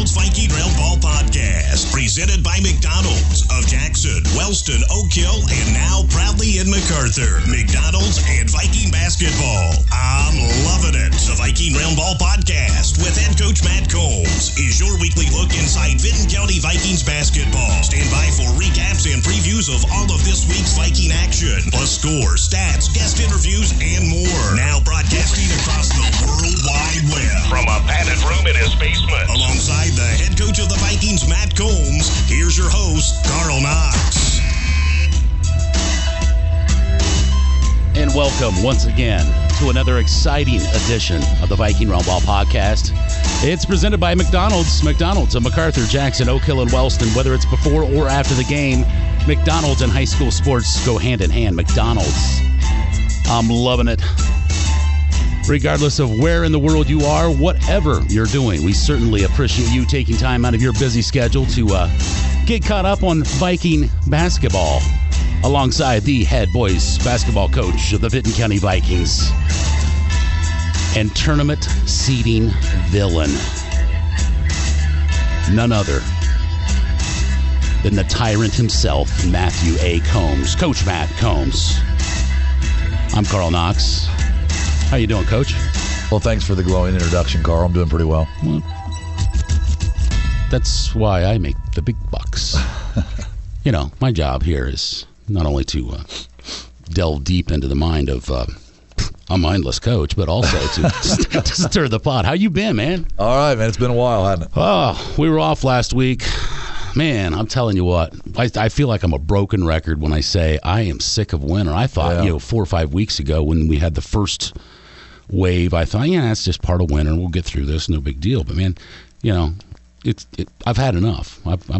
McDonald's Viking Round Ball Podcast, presented by McDonald's of Jackson, Wellston, Oak Hill, and now proudly in MacArthur. McDonald's and Viking basketball. I'm loving it. The Viking Round Ball Podcast with head coach Matt Combs is your weekly look inside Vinton County Vikings basketball. Stand by for recaps and previews of all of this week's Viking action, plus scores, stats, guest interviews, and more. Now broadcasting across the World Wide Web from a padded room in his basement. Alongside the head coach of the Vikings, Matt Combs, here's your host, Carl Knox. And welcome once again to another exciting edition of the Viking Round Ball Podcast. It's presented by McDonald's. McDonald's of MacArthur, Jackson, Oak Hill, and Wellston. Whether it's before or after the game, McDonald's and high school sports go hand in hand. McDonald's. I'm loving it. Regardless of where in the world you are, whatever you're doing, we certainly appreciate you taking time out of your busy schedule to get caught up on Viking basketball alongside the head boys basketball coach of the Vinton County Vikings and tournament seeding villain, none other than the tyrant himself, Matthew A. Combs. Coach Matt Combs. I'm Carl Knox. How you doing, Coach? Well, thanks for the glowing introduction, Carl. I'm doing pretty well. That's why I make the big bucks. You know, my job here is not only to delve deep into the mind of a mindless coach, but also to stir the pot. How you been, man? All right, man. It's been a while, hasn't it? Oh, we were off last week. Man, I'm telling you what, I feel like I'm a broken record when I say I am sick of winter. I thought, 4 or 5 weeks ago when we had the first wave, I thought, it's just part of winter. We'll get through this, no big deal. But man, I've had enough.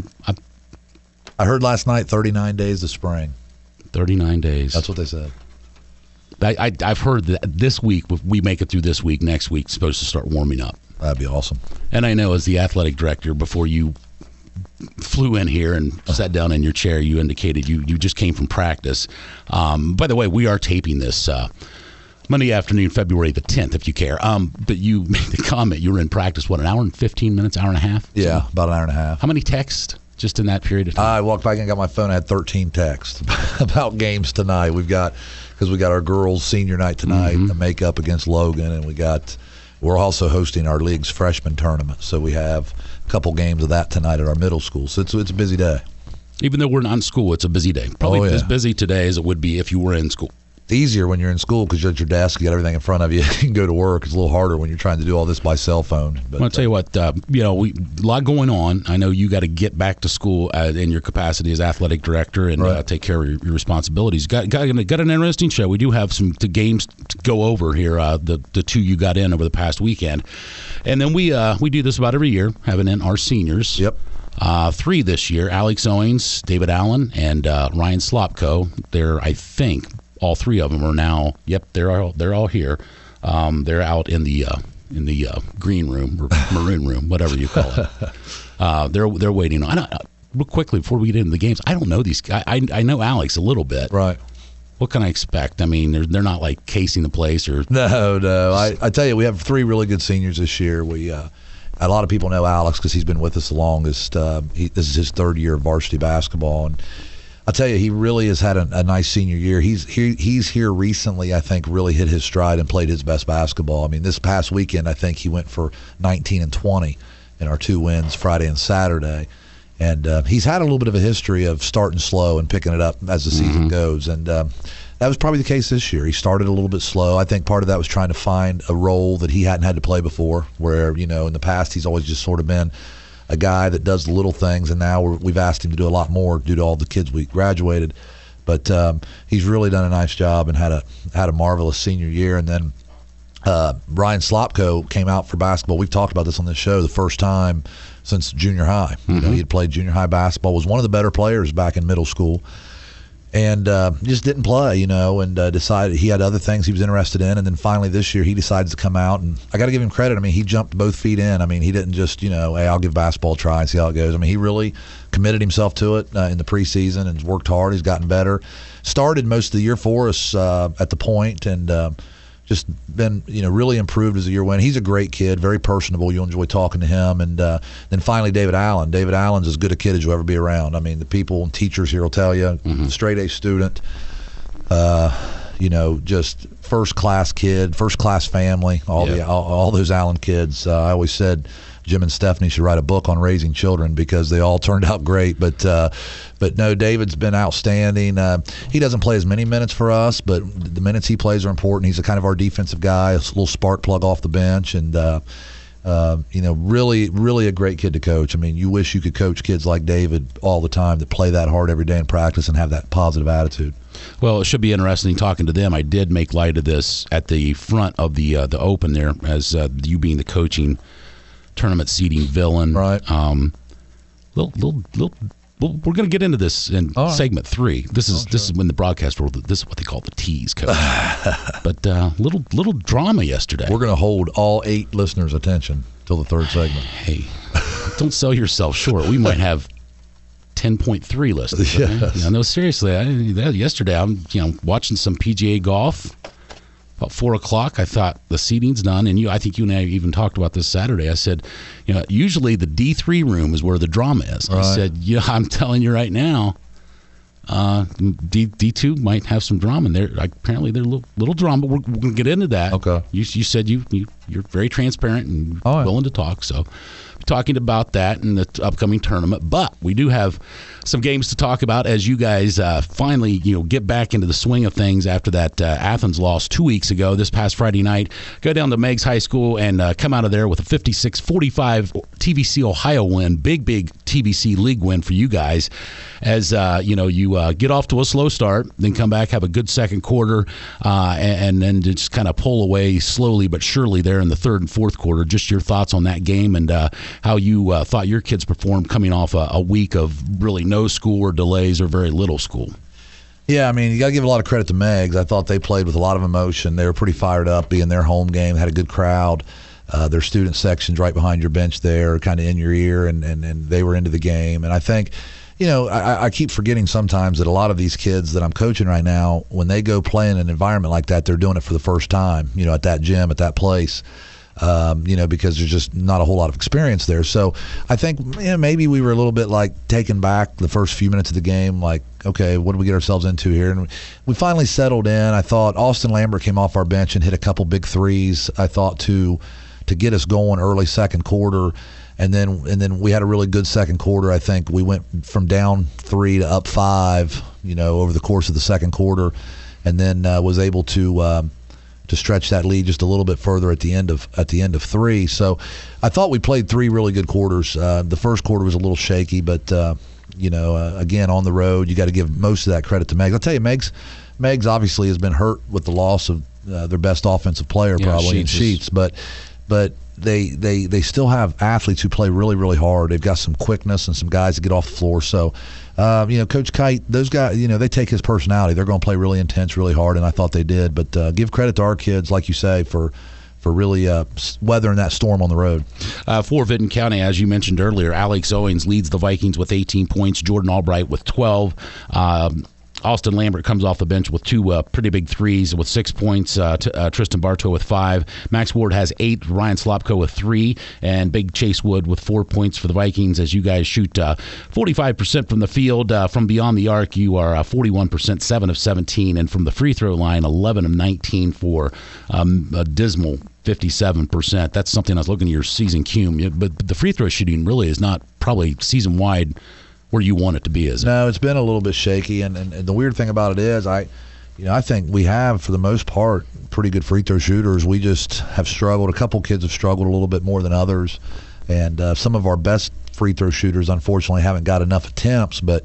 I heard last night 39 days of spring. 39 days. That's what they said. I've heard that this week, if we make it through this week, next week's supposed to start warming up. That'd be awesome. And I know as the athletic director, before you flew in here and sat down in your chair, you indicated you just came from practice. By the way, we are taping this Monday afternoon, February the 10th, if you care. But you made the comment you were in practice, an hour and 15 minutes, hour and a half? Yeah, about an hour and a half. How many texts just in that period of time? I walked back and got my phone. I had 13 texts about games tonight. Because we got our girls' senior night tonight, the makeup against Logan, and we're also hosting our league's freshman tournament. So we have a couple games of that tonight at our middle school. So it's a busy day. Even though we're not in school, it's a busy day. Probably as busy today as it would be if you were in school. Easier when you're in school because you're at your desk, you got everything in front of you, you can go to work. It's a little harder when you're trying to do all this by cell phone. But I'll tell you what, a lot going on. I know you got to get back to school in your capacity as athletic director and take care of your responsibilities. Got an interesting show. We do have some games to go over here. The two you got in over the past weekend, and then we do this about every year, having in our seniors. Yep. 3 this year: Alex Owings, David Allen, and Ryan Slopko. They're, I think, all 3 of them are now. Yep, they're all here. They're out in the green room or maroon room, whatever you call it. They're waiting on. Real quickly before we get into the games, I don't know these guys. I know Alex a little bit. Right. What can I expect? I mean, they're not like casing the place or. No. I tell you, we have 3 really good seniors this year. We a lot of people know Alex because he's been with us the longest. This is his 3rd year of varsity basketball, and I'll tell you, he really has had a nice senior year. He's here recently, I think, really hit his stride and played his best basketball. I mean, this past weekend, I think he went for 19 and 20 in our 2 wins, Friday and Saturday. And he's had a little bit of a history of starting slow and picking it up as the season goes. And that was probably the case this year. He started a little bit slow. I think part of that was trying to find a role that he hadn't had to play before, where, in the past he's always just sort of been a guy that does the little things, and now we've asked him to do a lot more due to all the kids we graduated. But he's really done a nice job and had a marvelous senior year. And then Ryan Slopko came out for basketball. We've talked about this on this show the first time since junior high. He had played junior high basketball, was one of the better players back in middle school, and just didn't play, and decided he had other things he was interested in. And then finally this year he decided to come out, and I got to give him credit. I mean, he jumped both feet in. I mean, he didn't just, hey, I'll give basketball a try and see how it goes. I mean, he really committed himself to it in the preseason and worked hard. He's gotten better. Started most of the year for us at the point, and just been, really improved as the year went. He's a great kid, very personable. You'll enjoy talking to him. And then finally, David Allen. David Allen's as good a kid as you'll ever be around. I mean, the people and teachers here will tell you, straight A student, just first-class kid, first-class family, all those Allen kids. I always said Jim and Stephanie should write a book on raising children because they all turned out great. But no, David's been outstanding. He doesn't play as many minutes for us, but the minutes he plays are important. He's a kind of our defensive guy, a little spark plug off the bench, and really, really a great kid to coach. I mean, you wish you could coach kids like David all the time that play that hard every day in practice and have that positive attitude. Well, it should be interesting talking to them. I did make light of this at the front of the Open there, as you being the coaching tournament seeding villain. Right. We're going to get into this in segment 3. This is when the broadcast world. This is what they call the tease, coach. But little drama yesterday. We're going to hold all 8 listeners' attention till the 3rd segment. Hey, don't sell yourself short. We might have 10.3 listeners. Yes. No, seriously. Yesterday, I'm watching some PGA golf. About 4 o'clock, I thought the seating's done, and I think you and I even talked about this Saturday. I said, usually the D3 room is where the drama is. Right. I said, I'm telling you right now, D2 might have some drama in there. Apparently, there's a little drama. We're going to get into that. Okay. You said you're very transparent and willing to talk, so talking about that in the upcoming tournament. But we do have some games to talk about as you guys finally get back into the swing of things after that Athens loss 2 weeks ago. This past Friday night, go down to Meigs High School and come out of there with a 56-45 TVC Ohio win. Big TVC league win for you guys as you get off to a slow start, then come back, have a good second quarter, and then just kind of pull away slowly but surely there in the third and fourth quarter. Just your thoughts on that game and how you thought your kids performed coming off a week of really no school or delays or very little school. Yeah, I mean, you got to give a lot of credit to Meigs. I thought they played with a lot of emotion. They were pretty fired up, being their home game, had a good crowd. Their student section's right behind your bench there, kind of in your ear, and they were into the game. And I think, I keep forgetting sometimes that a lot of these kids that I'm coaching right now, when they go play in an environment like that, they're doing it for the first time, at that gym, at that place. Because there's just not a whole lot of experience there. So I think maybe we were a little bit like taken back the first few minutes of the game, like, okay, what do we get ourselves into here? And we finally settled in. I thought Austin Lambert came off our bench and hit a couple big threes, I thought, to get us going early second quarter. And then we had a really good second quarter. I think we went from down 3 to up 5, over the course of the second quarter, and then was able to stretch that lead just a little bit further at the end of 3. So I thought we played 3 really good quarters. The first quarter was a little shaky, but again, on the road, you got to give most of that credit to Meigs. I'll tell you, Meigs obviously has been hurt with the loss of their best offensive player probably in Sheets, but they still have athletes who play really, really hard. They've got some quickness and some guys that get off the floor. So, Coach Kite, those guys, they take his personality. They're going to play really intense, really hard, and I thought they did. But give credit to our kids, like you say, for really weathering that storm on the road. For Vinton County, as you mentioned earlier, Alex Owens leads the Vikings with 18 points, Jordan Albright with 12. Austin Lambert comes off the bench with 2 pretty big threes with 6 points. Tristan Bartow with 5. Max Ward has 8. Ryan Slopko with 3. And Big Chase Wood with 4 points for the Vikings as you guys shoot 45% from the field. From beyond the arc, you are 41%, 7 of 17. And from the free throw line, 11 of 19 for a dismal 57%. That's something I was looking at your season cum. But the free throw shooting really is not probably season-wide where you want it to be, is it? No, it's been a little bit shaky, and the weird thing about it is I think we have, for the most part, pretty good free throw shooters. We just have struggled. A couple kids have struggled a little bit more than others, and some of our best free throw shooters, unfortunately, haven't got enough attempts. But,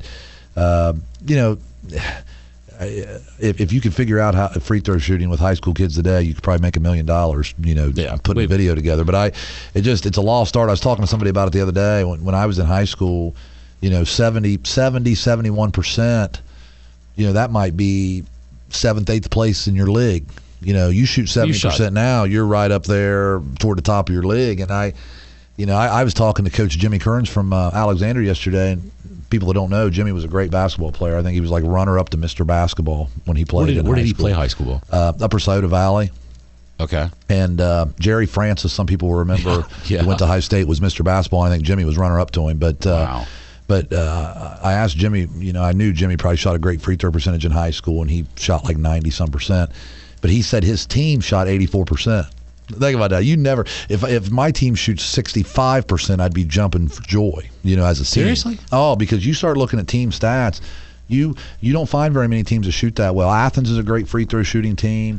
if you could figure out how free throw shooting with high school kids today, you could probably make $1 million, putting a video together. But it's a lost art. I was talking to somebody about it the other day. When I was in high school, 71%, that might be 7th, 8th place in your league. You shoot 70% now, you're right up there toward the top of your league. And I was talking to Coach Jimmy Kearns from Alexander yesterday, and people that don't know, Jimmy was a great basketball player. I think he was like runner-up to Mr. Basketball when he played in high school. Where did he play high school? Upper Scioto Valley. Okay. And Jerry Francis, some people will remember, Yeah. who went to High State, was Mr. Basketball. I think Jimmy was runner-up to him. But Wow. But I asked Jimmy, I knew Jimmy probably shot a great free throw percentage in high school, and he shot like 90-some%. But he said his team shot 84%. Think about that. You never, if my team shoots 65%, I'd be jumping for joy, as a team. Seriously? Oh, because you start looking at team stats, you don't find very many teams that shoot that well. Athens is a great free throw shooting team.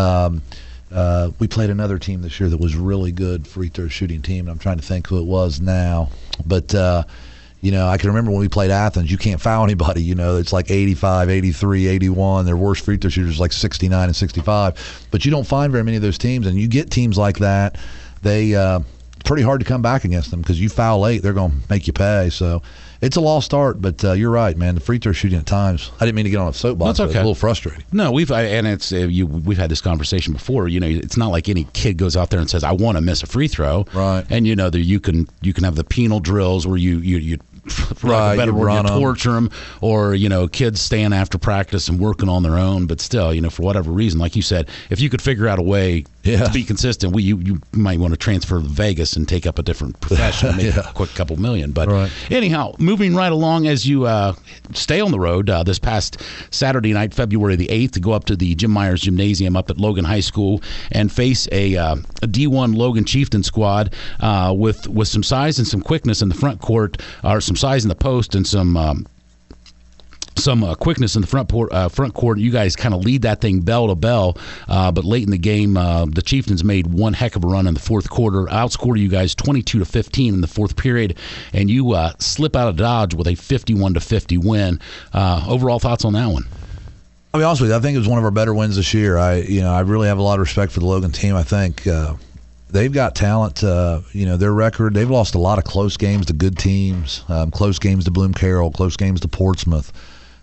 We played another team this year that was really good free throw shooting team. I'm trying to think who it was now, but I can remember when we played Athens, you can't foul anybody. It's like 85, 83, 81. Their worst free throw shooters like 69 and 65. But you don't find very many of those teams, and you get teams like that. They pretty hard to come back against them because you foul late, they're going to make you pay. So it's a lost art, but you're right, man. The free throw shooting at times. I didn't mean to get on a soapbox. That's okay. It's a little frustrating. No, we've had this conversation before. It's not like any kid goes out there and says, "I want to miss a free throw." Right. And you can have the penal drills where you for lack of a better word, you torture them, or kids staying after practice and working on their own. But still, for whatever reason, like you said, if you could figure out a way to be consistent, you might want to transfer to Vegas and take up a different profession, maybe a quick couple million. But anyhow, moving right along as you stay on the road this past Saturday night, February the 8th, to go up to the Jim Myers Gymnasium up at Logan High School and face a D1 Logan Chieftain squad with some size and some quickness in the front court, or some size in the post and some quickness in the front court. You guys kind of lead that thing bell to bell, but late in the game, the Chieftains made one heck of a run in the fourth quarter, outscored you guys 22-15 in the fourth period, and you slip out of Dodge with a 51-50 win. Overall thoughts on that one? I'll be honest with you, I think it was one of our better wins this year. I really have a lot of respect for the Logan team. I think they've got talent. Their record, they've lost a lot of close games to good teams, close games to Bloom Carroll, close games to Portsmouth.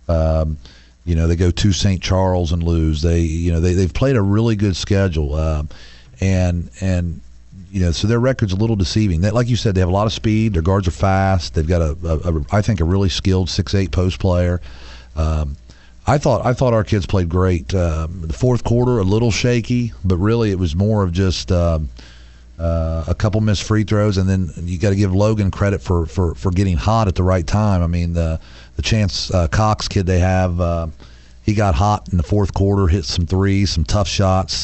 They go to St. Charles and lose. They've played a really good schedule, and so their record's a little deceiving. Like you said, they have a lot of speed. Their guards are fast. They've got I think a really skilled 6'8" post player. I thought our kids played great. The fourth quarter a little shaky, but really it was more of just a couple missed free throws, and then you got to give Logan credit for getting hot at the right time. I mean, the Chance Cox kid they have, he got hot in the fourth quarter, hit some threes, some tough shots.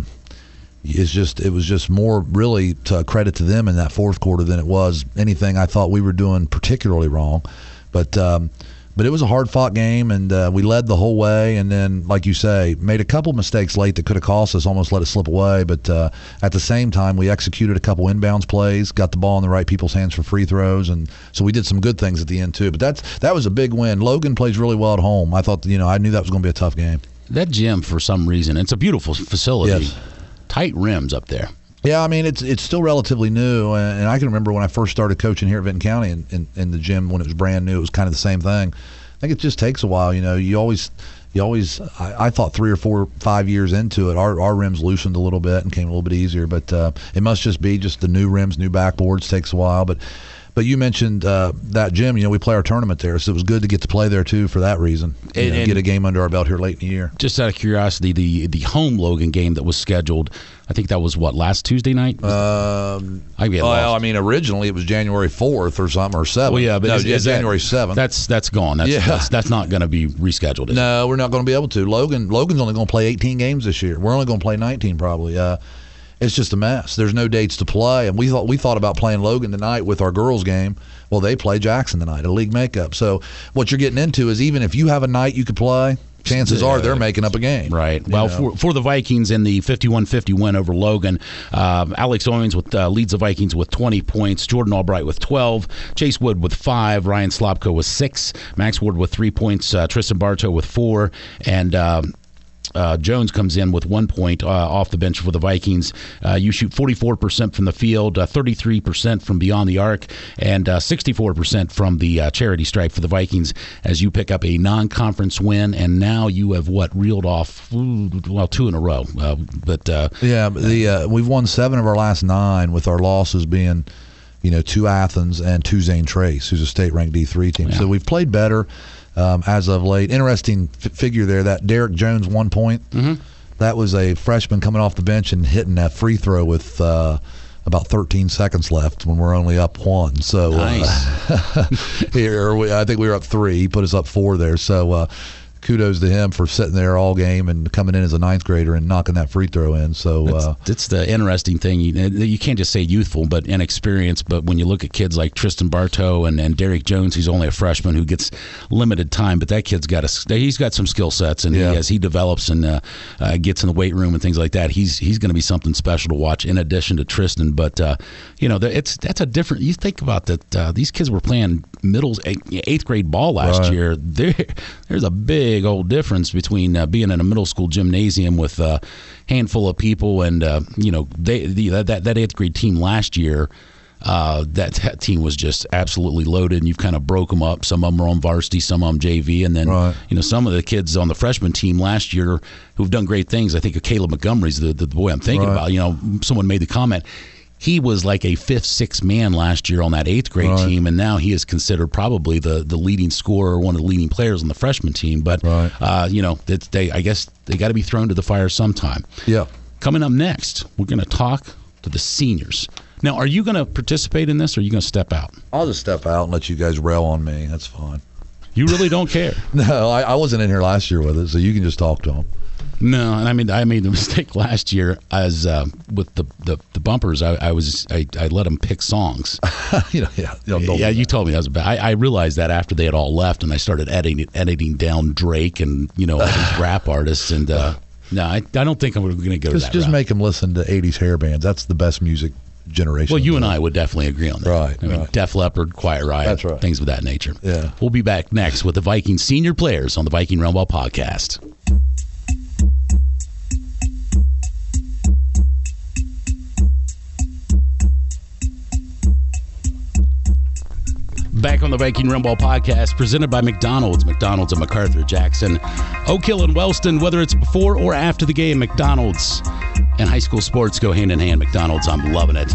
It was just more really to credit to them in that fourth quarter than it was anything I thought we were doing particularly wrong. But it was a hard-fought game, and we led the whole way. And then, like you say, made a couple mistakes late that could have cost us, almost let it slip away. But at the same time, we executed a couple inbounds plays, got the ball in the right people's hands for free throws, and so we did some good things at the end too. But that was a big win. Logan plays really well at home. I thought, I knew that was going to be a tough game. That gym, for some reason, it's a beautiful facility. Yes. Tight rims up there. Yeah, I mean, it's still relatively new, and I can remember when I first started coaching here at Vinton County in the gym when it was brand new, it was kind of the same thing. I think it just takes a while, you always I thought 3 or 4 or 5 years into it, our rims loosened a little bit and came a little bit easier, but it must just be just the new rims, new backboards takes a while, but you mentioned that gym. We play our tournament there, so it was good to get to play there too for that reason. And get a game under our belt here late in the year. Just out of curiosity, the home Logan game that was scheduled, I think that was last Tuesday night. Originally it was January 4th or something, or 7th. Well, yeah, but January 7th. That's gone. That's not going to be rescheduled. No, we're not going to be able to. Logan's only going to play 18 games this year. We're only going to play 19 probably. It's just a mess. There's no dates to play, and we thought about playing Logan tonight with our girls' game. Well, they play Jackson tonight, a league makeup. So what you're getting into is even if you have a night you could play, chances are they're making up a game. Right. Well, for the Vikings in the 51-50 win over Logan, Alex Owens leads the Vikings with 20 points, Jordan Albright with 12, Chase Wood with 5, Ryan Slobko with 6, Max Ward with 3 points, Tristan Bartow with 4, and Jones comes in with 1 point off the bench for the Vikings. You shoot 44% from the field, 33% from beyond the arc, and 64% from the charity stripe for the Vikings as you pick up a non-conference win, and now you have reeled off 2 in a row. We've won 7 of our last 9 with our losses being 2 Athens and 2 Zane Trace, who's a state-ranked D3 team. Yeah. So we've played better. As of late. Interesting figure there, that Derek Jones 1 point. Mm-hmm. That was a freshman coming off the bench and hitting that free throw with about 13 seconds left when we're only up 1. So nice. I think we were up 3. He put us up 4 there. So kudos to him for sitting there all game and coming in as a 9th grader and knocking that free throw in. So that's the interesting thing. You can't just say youthful, but inexperienced. But when you look at kids like Tristan Bartow and Derek Jones, who's only a freshman who gets limited time, but that kid's he's got some skill sets, and as he develops and gets in the weight room and things like that, he's going to be something special to watch. In addition to Tristan, but that's a different. You think about that. These kids were playing 8th grade ball last year. There's a big old difference between being in a middle school gymnasium with a handful of people and that 8th grade team last year. That team was just absolutely loaded, and you've kind of broke them up. Some of them are on varsity, some of them JV, and then some of the kids on the freshman team last year who've done great things. I think of Caleb Montgomery's the boy I'm thinking about. Someone made the comment. He was like a 5th, 6th man last year on that 8th grade team, and now he is considered probably the leading scorer, one of the leading players on the freshman team. But I guess they got to be thrown to the fire sometime. Yeah. Coming up next, we're going to talk to the seniors. Now, are you going to participate in this, or are you going to step out? I'll just step out and let you guys rail on me. That's fine. You really don't care? No, I wasn't in here last year with it, so you can just talk to them. No, and I made the mistake last year as with the bumpers. I let them pick songs. You told me that was bad. I realized that after they had all left, and I started editing down Drake and all these rap artists. And no, I don't think I'm going to go to that. Just make them listen to 80s hair bands. That's the best music generation. Well, you and I would definitely agree on that. Right. I mean, Def Leppard, Quiet Riot, that's right. Things of that nature. Yeah. We'll be back next with the Viking senior players on the Viking Roundball Podcast. Back on the Viking Roundball Podcast, presented by McDonald's. McDonald's of MacArthur, Jackson, Oak Hill, and Wellston. Whether it's before or after the game, McDonald's and high school sports go hand in hand. McDonald's, I'm loving it.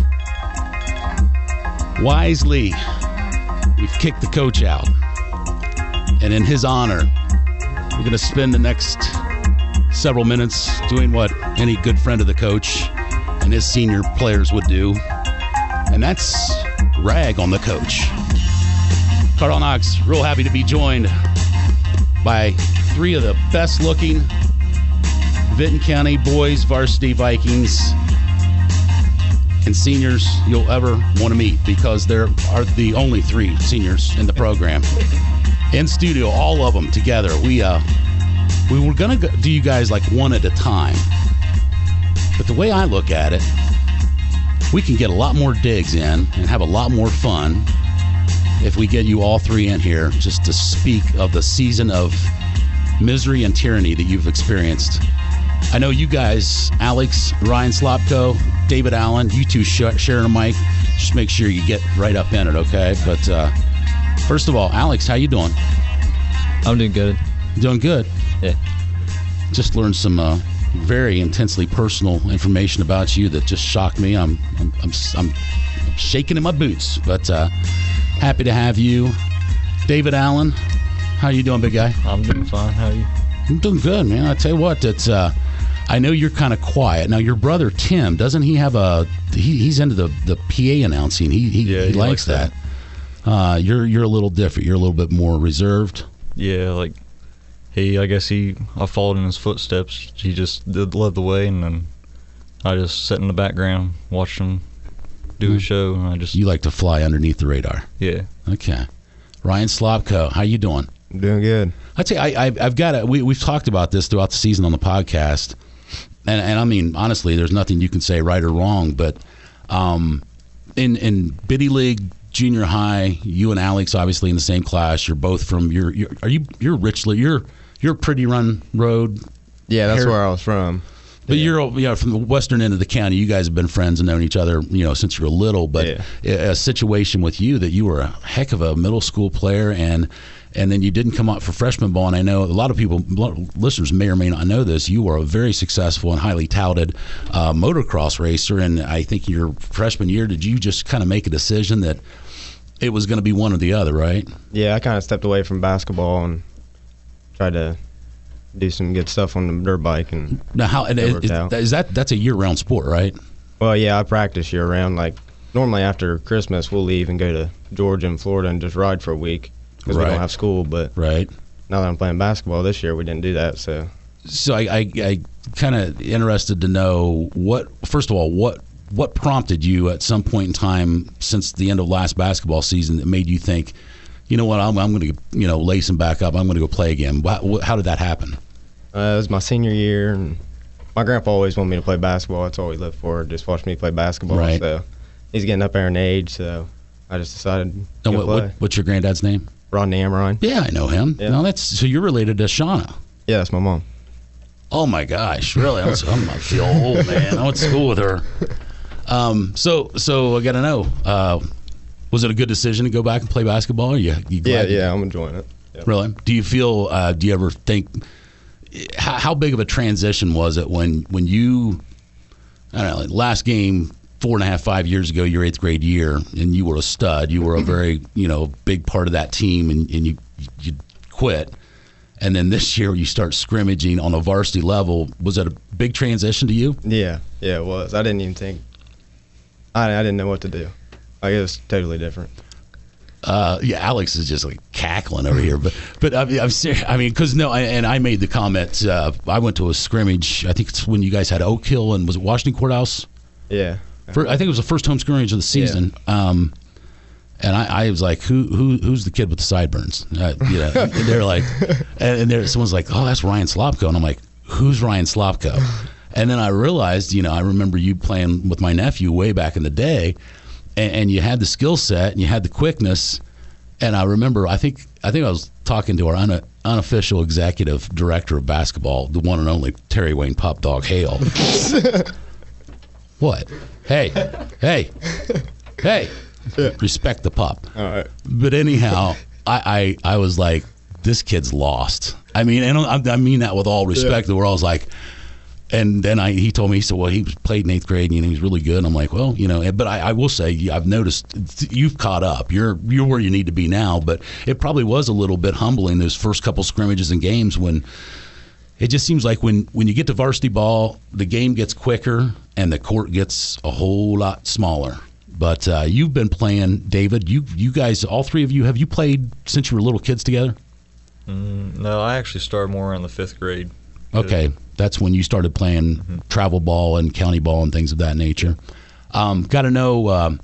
Wisely, we've kicked the coach out. And in his honor, we're going to spend the next several minutes doing what any good friend of the coach and his senior players would do. And that's rag on the coach. Carl Knox, real happy to be joined by 3 of the best-looking Vinton County boys varsity Vikings and seniors you'll ever want to meet, because there are the only 3 seniors in the program. In studio, all of them together. We were going to do you guys like one at a time. But the way I look at it, we can get a lot more digs in and have a lot more fun if we get you all 3 in here just to speak of the season of misery and tyranny that you've experienced. I know you guys, Alex, Ryan Slopko, David Allen, you 2 sharing a mic. Just make sure you get right up in it, okay? But first of all, Alex, how you doing? I'm doing good. Doing good? Yeah. Just learned some very intensely personal information about you that just shocked me. I'm shaking in my boots, but happy to have you. David Allen, how you doing, big guy? I'm doing fine. How are you? I'm doing good, man. I tell you what, it's I know you're kind of quiet. Now, your brother Tim, doesn't he have he's into the PA announcing. He likes that. You're a little different. You're a little bit more reserved. Yeah, like I followed in his footsteps. He just led the way, and then I just sat in the background, watched him do a show, and You like to fly underneath the radar. Yeah. Okay. Ryan Slopko, how you doing? I'm doing good. I'd say I've got we've talked about this throughout the season on the podcast, and I mean, honestly, there's nothing you can say right or wrong, but in Biddy League, junior high, you and Alex obviously in the same class. You're both from you're Richland. You're Pretty Run Road. Yeah, that's where I was from. But you're from the western end of the county. You guys have been friends and known each other, since you were little. But a situation with you that you were a heck of a middle school player, and then you didn't come up for freshman ball. And I know a lot of listeners may or may not know this. You were a very successful and highly touted motocross racer. And I think your freshman year, did you just kind of make a decision that it was going to be one or the other, right? Yeah, I kind of stepped away from basketball and tried to do some good stuff on the dirt bike. And Now, how and It worked out. that's a year-round sport, right? well, yeah, I practice year round. Like normally after Christmas, we'll leave and go to Georgia and Florida and just ride for a week because we Right. don't have school. But Right. now that I'm playing basketball this year, we didn't do that. So So I kind of interested to know first of all, what prompted you at some point in time since the end of last basketball season that made you think, you know what, I'm going to lace them back up. I'm going to go play again. How did that happen? it was my senior year, and my grandpa always wanted me to play basketball. That's all he lived for, just watch me play basketball. Right. So he's getting up there in age, so I just decided to And go play. what's your granddad's name? Rodney Amrine. Yeah, I know him. Yeah. No, so you're related to Shauna. Yeah, that's my mom. Oh my gosh, really? I'm gonna feel old, man. I went to school with her. So I got to know, was it a good decision to go back and play basketball? Or you glad Yeah, I'm enjoying it. Yeah. Really? Do you feel? Do you ever think? How big of a transition was it when you? I don't know. Like last game 4.5, 5 years ago, your 8th grade year, and you were a stud. You were a very big part of that team, and you quit. And then this year you start scrimmaging on a varsity level. Was that a big transition to you? Yeah, it was. I didn't even think. I didn't know what to do. Like it was totally different. Yeah, Alex is just like cackling over here, but I'm serious. I mean, because I made the comment. I went to a scrimmage. I think it's when you guys had Oak Hill and was it Washington Courthouse? Yeah. I think it was the first home scrimmage of the season. And I was like, who's the kid with the sideburns? And they're like, and someone's like, oh, that's Ryan Slopko, and I'm like, who's Ryan Slopko? And then I realized, I remember you playing with my nephew way back in the day, and you had the skill set and you had the quickness. And I remember, I think I was talking to our unofficial executive director of basketball, the one and only Terry Wayne Pop Dog Hale. What? Hey. Respect the pup. All right. But anyhow, I was like, this kid's lost. I mean, and I mean that with all respect. Where I was like, and then he told me, he said, well, he played in 8th grade and he was really good. And I'm like, well, but I will say, I've noticed you've caught up. You're where you need to be now. But it probably was a little bit humbling those first couple scrimmages and games when it just seems like when you get to varsity ball, the game gets quicker and the court gets a whole lot smaller. But you've been playing, David. You guys, all three of you, have you played since you were little kids together? No, I actually started more in the 5th grade. Okay, that's when you started playing travel ball and county ball and things of that nature. Got to know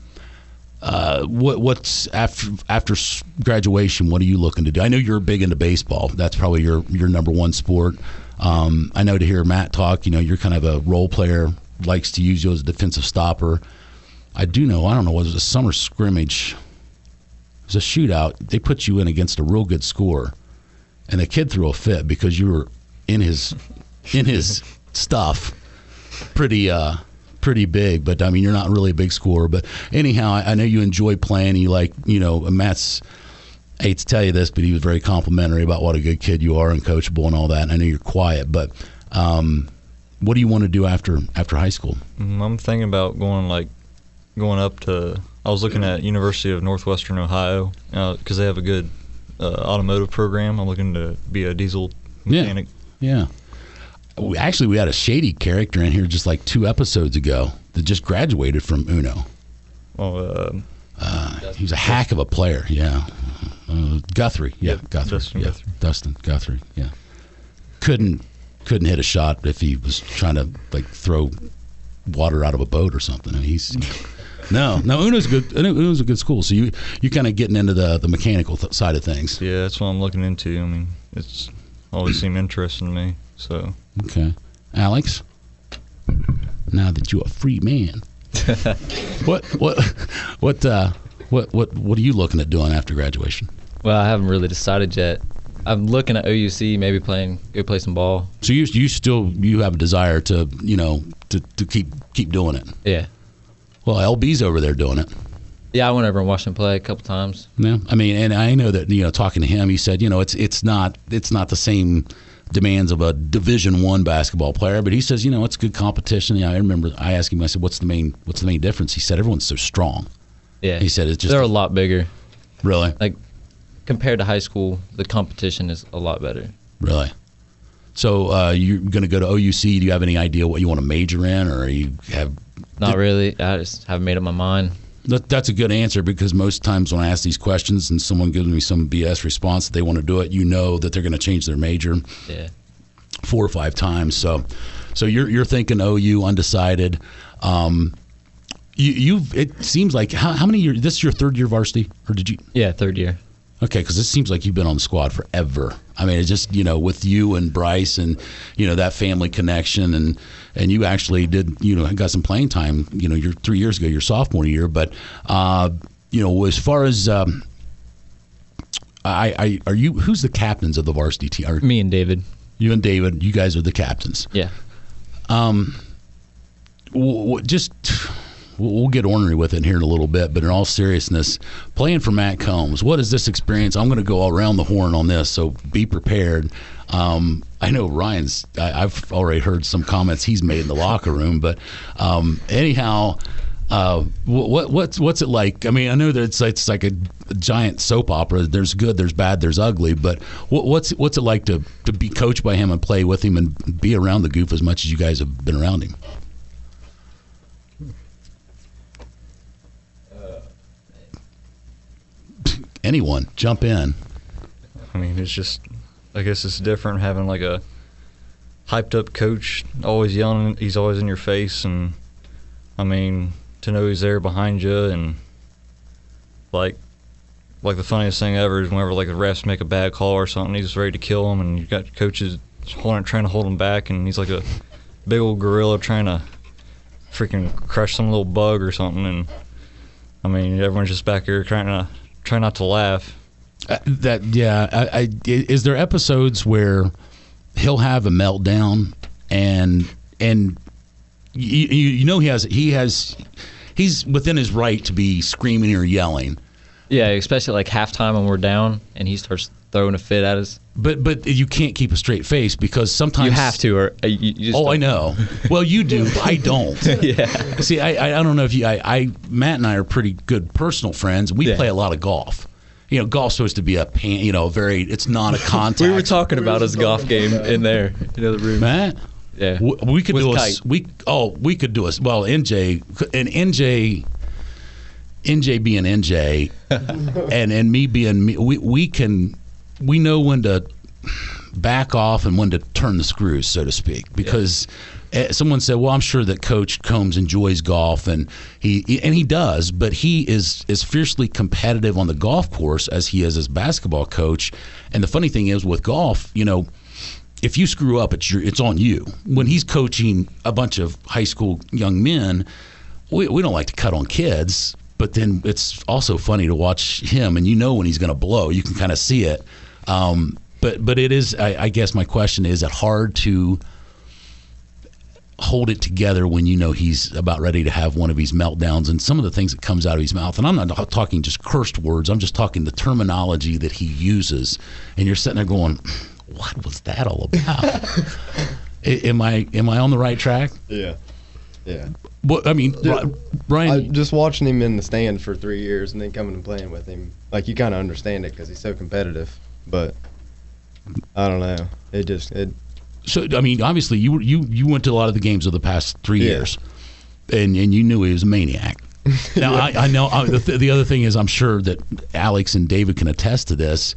what's after graduation. What are you looking to do? I know you're big into baseball. That's probably your number one sport. I know to hear Matt talk, you're kind of a role player, likes to use you as a defensive stopper. I do know, I don't know, was it a summer scrimmage? It was a shootout. They put you in against a real good scorer, and the kid threw a fit because you were in his stuff pretty big. But I mean, you're not really a big scorer. But anyhow, I know you enjoy playing. You like, Matt's, I hate to tell you this, but he was very complimentary about what a good kid you are and coachable and all that. And I know you're quiet, but what do you want to do after high school? I'm thinking about going up to, I was looking at University of Northwestern Ohio because they have a good automotive program. I'm looking to be a diesel mechanic. Yeah. We had a shady character in here just like 2 episodes ago that just graduated from Uno. Well, he was a hack of a player, yeah. Guthrie, yeah, Guthrie. Dustin Guthrie, yeah. Couldn't hit a shot if he was trying to throw water out of a boat or something. And No, Uno's good. Uno's a good school. So you kind of getting into the mechanical side of things. Yeah, that's what I'm looking into. I mean, it's always seemed interesting to me. So okay, Alex. Now that you're a free man, what are you looking at doing after graduation? Well, I haven't really decided yet. I'm looking at OUC, maybe go play some ball. So you have a desire to to keep doing it. Yeah. Well, LB's over there doing it. Yeah, I went over and watched him play a couple times. Yeah, I mean, and I know that talking to him, he said it's not the same demands of a Division I basketball player, but he says it's good competition. I remember I asked him, I said, what's the main difference? He said everyone's so strong. Yeah, he said it's just they're a lot bigger. Really? Like compared to high school, the competition is a lot better. Really? So you're going to go to OUC. Do you have any idea what you want to major in, or Not really. I just haven't made up my mind. That's a good answer, because most times when I ask these questions and someone gives me some BS response that they want to do it, you know that they're going to change their major 4 or 5 times. So you're thinking OU, undecided. It seems like how many years? This is your third year varsity, or did you? Yeah, third year. Okay, because it seems like you've been on the squad forever. I mean, it's just, with you and Bryce and, that family connection, and you actually did, got some playing time, you're 3 years ago, your sophomore year. But, as far as, are you, who's the captains of the varsity team? Me and David. You and David, you guys are the captains. Yeah. We'll get ornery with it here in a little bit, but in all seriousness, playing for Matt Combs, what is this experience? I'm going to go around the horn on this, so be prepared. I know Ryan's, I've already heard some comments he's made in the locker room, but anyhow, what's it like? I mean, I know that it's like a giant soap opera. There's good, there's bad, there's ugly, but what's it like to be coached by him and play with him and be around the Goof as much as you guys have been around him? Anyone, jump in. I mean, it's just, I guess it's different having like a hyped up coach, always yelling, he's always in your face, and I mean, to know he's there behind you, and like the funniest thing ever is whenever like the refs make a bad call or something, he's ready to kill him, and you got coaches trying to hold him back, and he's like a big old gorilla trying to freaking crush some little bug or something, and I mean, everyone's just back here trying not to laugh. Is there episodes where he'll have a meltdown and he's within his right to be screaming or yelling? Yeah, especially like halftime when we're down and he starts throwing a fit at us. But you can't keep a straight face, because sometimes you have to, or you just don't. I know. Well, you do. I don't. Yeah. See, I don't know if you. Matt and I are pretty good personal friends. We play a lot of golf. Golf's supposed to be it's not a contact. We were talking about his golf game in there, in the other room. Matt. Yeah. We could do we could do NJ being NJ, and me being me, we know when to back off and when to turn the screws, so to speak, because someone said, well, I'm sure that Coach Combs enjoys golf, and he does, but he is as fiercely competitive on the golf course as he is as basketball coach. And the funny thing is with golf, if you screw up, it's on you. When he's coaching a bunch of high school young men, we don't like to cut on kids, but then it's also funny to watch him, and when he's going to blow. You can kind of see it. But it is, I guess my question is it hard to hold it together when he's about ready to have one of these meltdowns, and some of the things that comes out of his mouth, and I'm not talking just cursed words, I'm just talking the terminology that he uses, and you're sitting there going, what was that all about? Am I on the right track? Yeah. Well, I mean, Brian, just watching him in the stand for 3 years and then coming and playing with him, like, you kind of understand it because he's so competitive. But I don't know. So I mean, obviously, you went to a lot of the games of the past 3 years, and you knew he was a maniac. Now I know the other thing is, I'm sure that Alex and David can attest to this.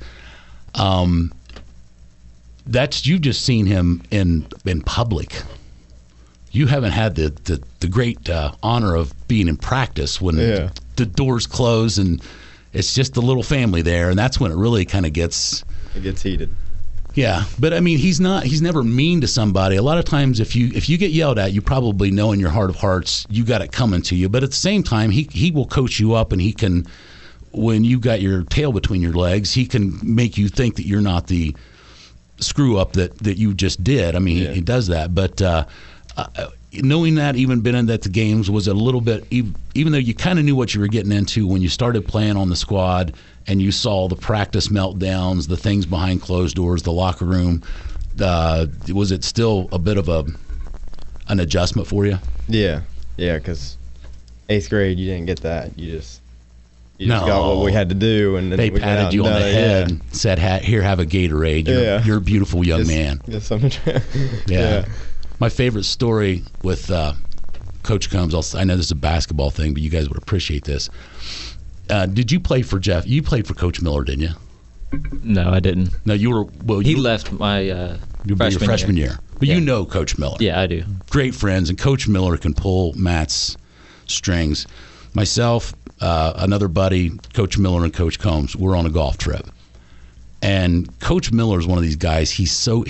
You've just seen him in public. You haven't had the great honor of being in practice when the doors close and it's just the little family there, and that's when it really kind of gets heated. Yeah, but I mean, he's never mean to somebody. A lot of times, if you get yelled at, you probably know in your heart of hearts you got it coming to you. But at the same time, he will coach you up, and he can, when you got your tail between your legs, he can make you think that you're not the screw up that you just did. I mean, he does that, but. Knowing that, even been at the games, was a little bit, even though you kind of knew what you were getting into when you started playing on the squad and you saw the practice meltdowns, the things behind closed doors, the locker room, was it still a bit of an adjustment for you? Yeah, because 8th grade, you didn't get that. You just You just got what we had to do, and then they we went out patted you and on the done it. head and said, "Here, have a Gatorade. You're a beautiful young man." Yeah. My favorite story with Coach Combs. I know this is a basketball thing, but you guys would appreciate this. Did you play for Jeff? You played for Coach Miller, didn't you? No, I didn't. No, you were. Well, He left my your freshman year. But you know Coach Miller. Yeah, I do. Great friends, and Coach Miller can pull Matt's strings. Myself, another buddy, Coach Miller and Coach Combs, we're on a golf trip. And Coach Miller is one of these guys. He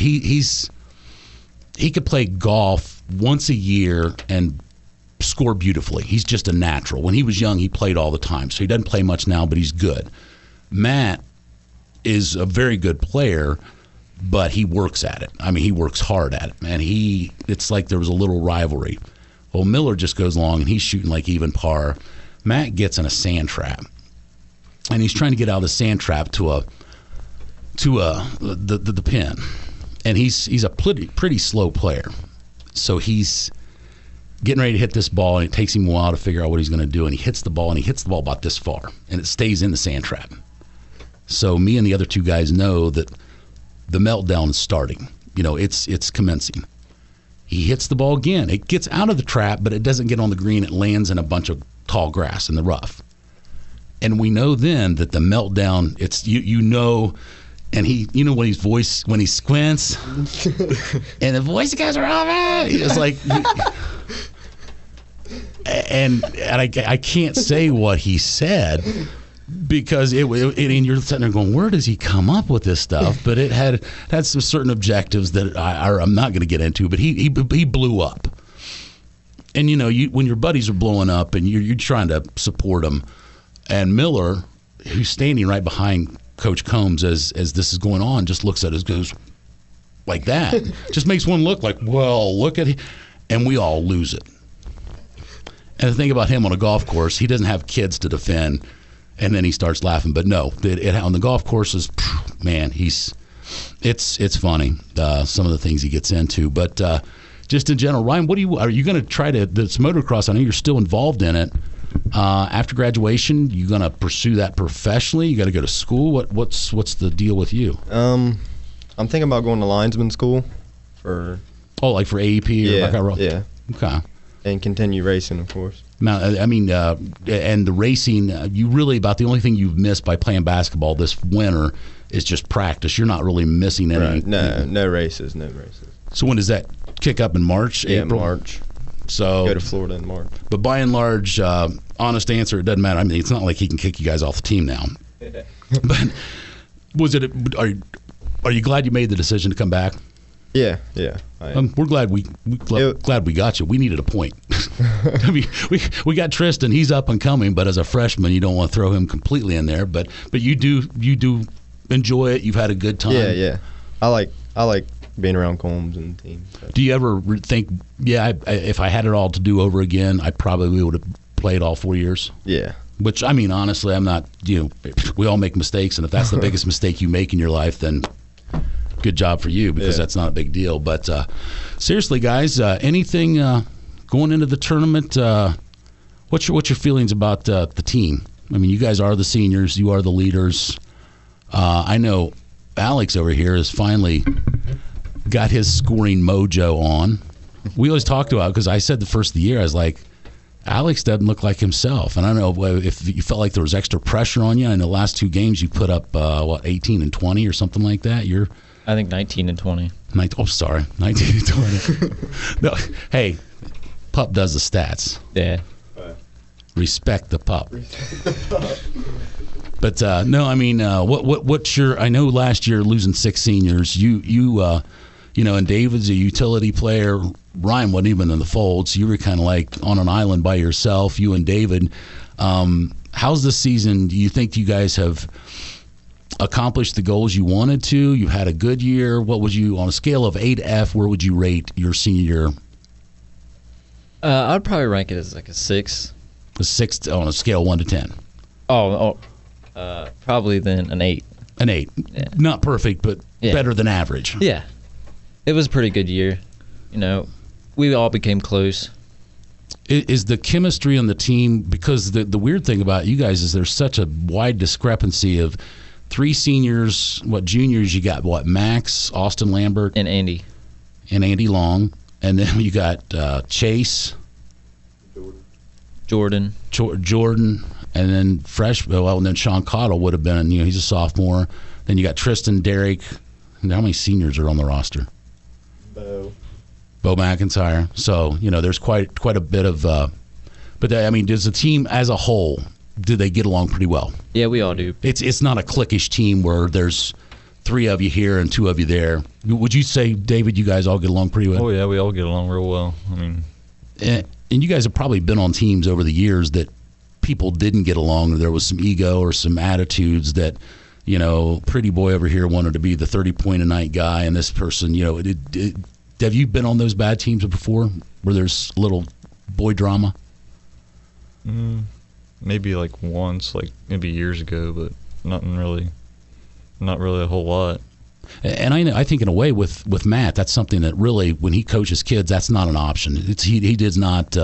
could play golf once a year and score beautifully. He's just a natural. When he was young, he played all the time. So he doesn't play much now, but he's good. Matt is a very good player, but he works at it. I mean, he works hard at it. And it's like there was a little rivalry. Well, Miller just goes along, and he's shooting like even par. Matt gets in a sand trap, and he's trying to get out of the sand trap to the pin. And he's a pretty slow player. So he's getting ready to hit this ball, and it takes him a while to figure out what he's going to do. And he hits the ball about this far, and it stays in the sand trap. So me and the other two guys know that the meltdown is starting. It's commencing. He hits the ball again. It gets out of the trap, but it doesn't get on the green. It lands in a bunch of tall grass in the rough. And we know then that the meltdown, it's and when he squints and the voice goes around, it's like, and I can't say what he said because and you're sitting there going, where does he come up with this stuff? But it had some certain objectives that I'm not going to get into, but he blew up. And when your buddies are blowing up and you're trying to support them, and Miller, who's standing right behind Coach Combs as this is going on, just looks at us, goes like that. Just makes one look like, well, look at him. And we all lose it. And the thing about him on a golf course, he doesn't have kids to defend, and then he starts laughing. But no, on the golf courses, man, it's funny, some of the things he gets into. But just in general, Ryan, are you going to try this motocross? I know you're still involved in it. After graduation, you going to pursue that professionally? You got to go to school? What's the deal with you? I'm thinking about going to linesman school for. Oh, like for AEP? Yeah. Okay. And continue racing, of course. Now, I mean, and the racing, you really about the only thing you've missed by playing basketball this winter is just practice. You're not really missing any. Right. No races. So when does that kick up in March? Yeah, April? March. So go to Florida in March. But by and large, honest answer, it doesn't matter. I mean, it's not like he can kick you guys off the team now. But are you glad you made the decision to come back? Yeah. We're glad glad we got you. We needed a point. I mean, we got Tristan. He's up and coming, but as a freshman, you don't want to throw him completely in there. But you do enjoy it. You've had a good time. Yeah. I like being around Combs and the team. So. Do you ever think, if I had it all to do over again, I probably would have played all 4 years? Yeah. Which, I mean, honestly, I'm not, we all make mistakes, and if that's the biggest mistake you make in your life, then good job for you, because that's not a big deal. But seriously, guys, anything going into the tournament, what's your feelings about the team? I mean, you guys are the seniors. You are the leaders. I know Alex over here has finally got his scoring mojo on. We always talked about it because I said the first of the year, I was like, Alex doesn't look like himself. And I don't know if you felt like there was extra pressure on you. In the last two games, you put up, 18 and 20 or something like that? I think 19 and 20. 19 and 20. No, hey, Pup does the stats. Yeah. Respect the Pup. But no, I mean, what's your? I know last year losing 6 seniors, and David's a utility player. Ryan wasn't even in the fold, so you were kind of like on an island by yourself. You and David. How's this season? Do you think you guys have accomplished the goals you wanted to? You had a good year. What would you, on a scale of A to F, where would you rate your senior year? I'd probably rank it as like a 6. A 6 on a scale of 1 to 10. Probably then an 8. An 8. Yeah. Not perfect, but better than average. Yeah. It was a pretty good year. We all became close. Is the chemistry on the team, because the weird thing about you guys is there's such a wide discrepancy of 3 seniors, juniors you got, Max, Austin Lambert, And Andy. and Andy Long, and then you got Chase, Jordan. Jordan, and then and then Sean Cottle would have been, he's a sophomore. Then you got Tristan, Derek. And how many seniors are on the roster? Bo McIntyre. So, there's quite a bit of but does the team as a whole, do they get along pretty well? Yeah, we all do. It's not a cliquish team where there's 3 of you here and 2 of you there. Would you say, David, you guys all get along pretty well? Oh yeah, we all get along real well. I mean, and you guys have probably been on teams over the years that people didn't get along, or there was some ego or some attitudes that, pretty boy over here wanted to be the 30-point-a-night guy, and this person, have you been on those bad teams before where there's little boy drama? maybe like once, like maybe years ago, but not really a whole lot. And I think in a way with Matt, that's something that really, when he coaches kids, that's not an option. He does not.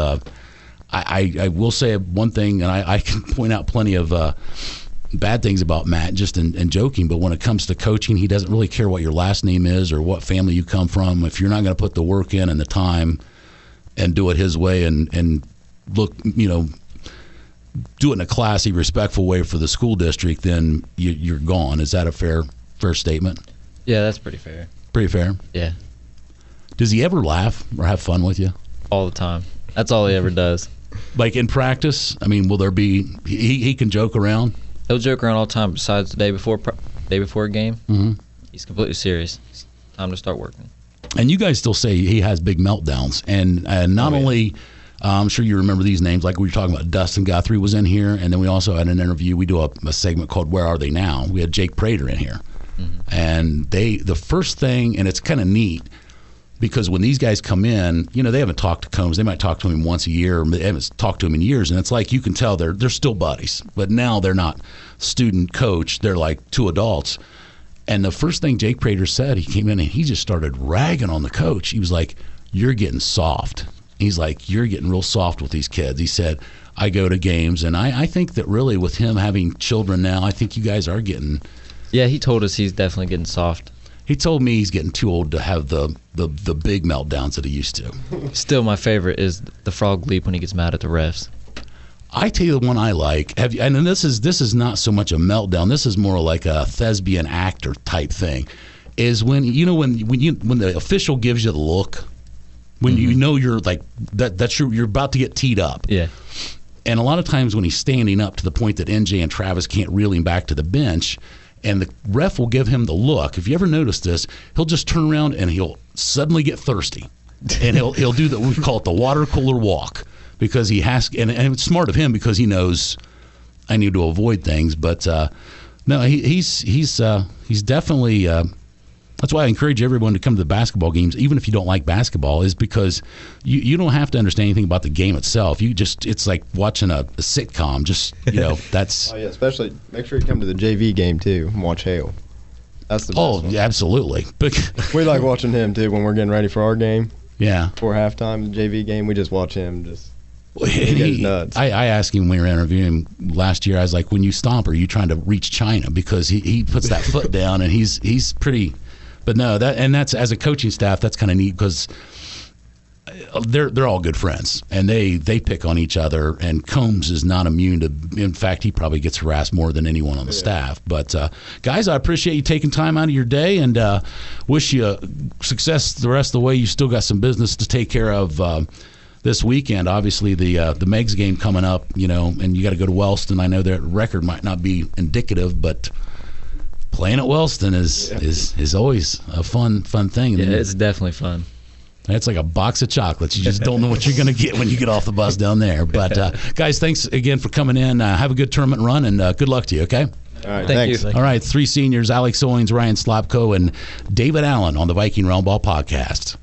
I will say one thing, and I can point out plenty of bad things about Matt, just in joking. But when it comes to coaching, he doesn't really care what your last name is or what family you come from. If you're not going to put the work in and the time and do it his way and look, do it in a classy, respectful way for the school district, then you're gone. Is that a fair statement? Yeah, that's pretty fair. Pretty fair? Yeah. Does he ever laugh or have fun with you? All the time. That's all he ever does. Like in practice? I mean, will there be – he can joke around? He'll joke around all the time besides the day before a game. Mm-hmm. He's completely serious. It's time to start working. And you guys still say he has big meltdowns. And not only I'm sure you remember these names, like we were talking about, Dustin Guthrie was in here, and then we also had an interview. We do a segment called Where Are They Now? We had Jake Prater in here. Mm-hmm. And the first thing, and it's kind of neat, because when these guys come in, they haven't talked to Combs. They might talk to him once a year, or they haven't talked to him in years. And it's like you can tell they're still buddies. But now they're not student coach. They're like two adults. And the first thing Jake Prater said, he came in and he just started ragging on the coach. He was like, "You're getting soft." He's like, "You're getting real soft with these kids." He said, "I go to games." And I think that really with him having children now, I think you guys are getting... Yeah, he told us he's definitely getting soft. He told me he's getting too old to have the big meltdowns that he used to. Still, my favorite is the frog leap when he gets mad at the refs. I tell you the one I like. And this is not so much a meltdown. This is more like a thespian actor type thing. Is when when the official gives you the look, when you know you're like that's you're about to get teed up. Yeah. And a lot of times when he's standing up to the point that NJ and Travis can't reel him back to the bench, and the ref will give him the look. If you ever notice this, he'll just turn around and he'll suddenly get thirsty, and he'll do we call it the water cooler walk, because he has, and it's smart of him because he knows I need to avoid things. But no, he's definitely. That's why I encourage everyone to come to the basketball games, even if you don't like basketball, is because you don't have to understand anything about the game itself. It's like watching a sitcom. Just that's. Oh yeah, especially make sure you come to the JV game too and watch Hale. That's the best one. Yeah, absolutely. We like watching him too when we're getting ready for our game. Yeah. Before halftime, the JV game, we just watch him just. He goes nuts. I asked him when we were interviewing him last year. I was like, when you stomp, are you trying to reach China? Because he puts that foot down and he's pretty. But no, that's as a coaching staff, that's kind of neat because they're all good friends and they pick on each other. And Combs is not immune to. In fact, he probably gets harassed more than anyone on the staff. But guys, I appreciate you taking time out of your day and wish you success the rest of the way. You still got some business to take care of this weekend. Obviously, the Megs game coming up, and you got to go to Wellston. I know their record might not be indicative, but playing at Wellston is always a fun thing. Yeah, it's definitely fun. It's like a box of chocolates. You just don't know what you're going to get when you get off the bus down there. But, guys, thanks again for coming in. Have a good tournament run, and good luck to you, okay? All right, thanks. All right, 3 seniors, Alex Owings, Ryan Slopko, and David Allen on the Viking Roundball Podcast.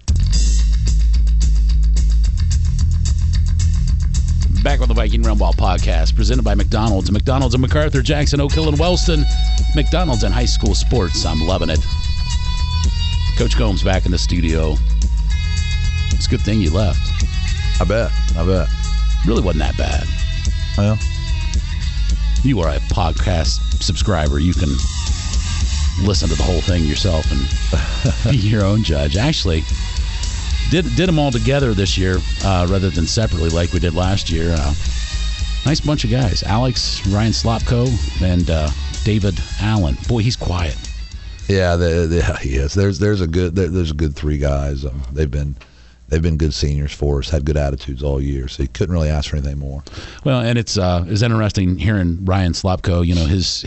Back on the Viking Roundball Podcast, presented by McDonald's. And McDonald's in MacArthur, Jackson, Oak Hill, and Wellston. McDonald's in high school sports. I'm loving it. Coach Combs back in the studio. It's a good thing you left. I bet. really wasn't that bad. Well, You are a podcast subscriber. You can listen to the whole thing yourself and be your own judge. Actually, did them all together this year rather than separately like we did last year. Nice bunch of guys. Alex, Ryan Slopko, and David Allen. Boy, he's quiet. yeah, he is. There's a good three guys. They've been good seniors for us. Had good attitudes all year, so you couldn't really ask for anything more. Well, and it's interesting hearing Ryan Slopko. You know, his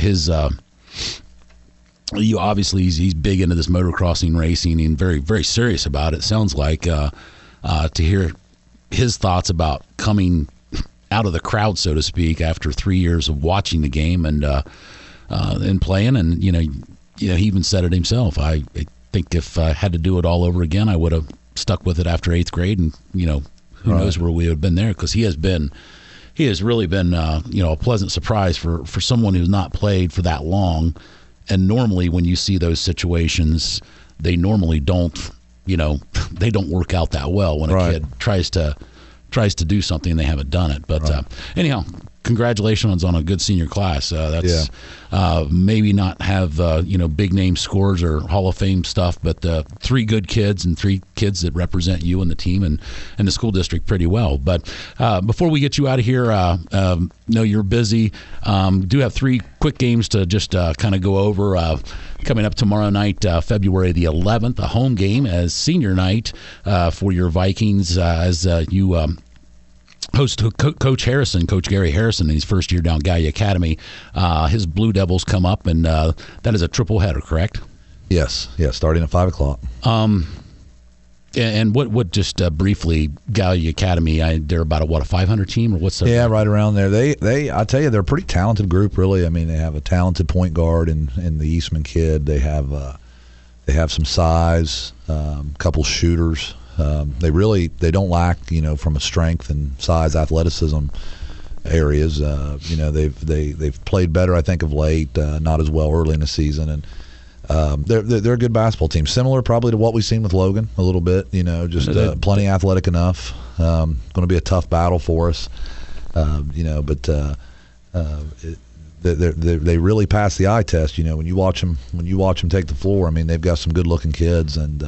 you obviously he's big into this motocrossing racing and very, very serious about it. Sounds like to hear his thoughts about coming out of the crowd, so to speak, after 3 years of watching the game and playing, and you know, he even said it himself. I think if I had to do it all over again, I would have stuck with it after 8th grade, and who knows where we would have been there, because he has really been a pleasant surprise for someone who's not played for that long. And normally when you see those situations, they normally don't they don't work out that well when a kid tries to do something and they haven't done it. But anyhow, congratulations on a good senior class. That's maybe not have big name scores or Hall of Fame stuff, but 3 good kids and 3 kids that represent you and the team and the school district pretty well. But before we get you out of here, know you're busy. Do have 3 quick games to just kind of go over. Coming up tomorrow night, February the 11th, a home game as senior night for your Vikings as you host Coach Harrison, Coach Gary Harrison, in his first year down Gallia Academy. His Blue Devils come up, and that is a triple header, correct? Yes, starting at 5 o'clock. And what just briefly, Gallia Academy, they're about a 500 team, or what's their? Yeah, right around there. They I tell you, they're a pretty talented group, really. I mean, they have a talented point guard in the Eastman kid. They have some size, couple shooters. They don't lack, from a strength and size, athleticism areas. They've played better, I think, of late. Not as well early in the season, and they're a good basketball team. Similar probably to what we've seen with Logan a little bit. Plenty athletic enough. Going to be a tough battle for us. They really pass the eye test. When you watch them take the floor, I mean, they've got some good looking kids and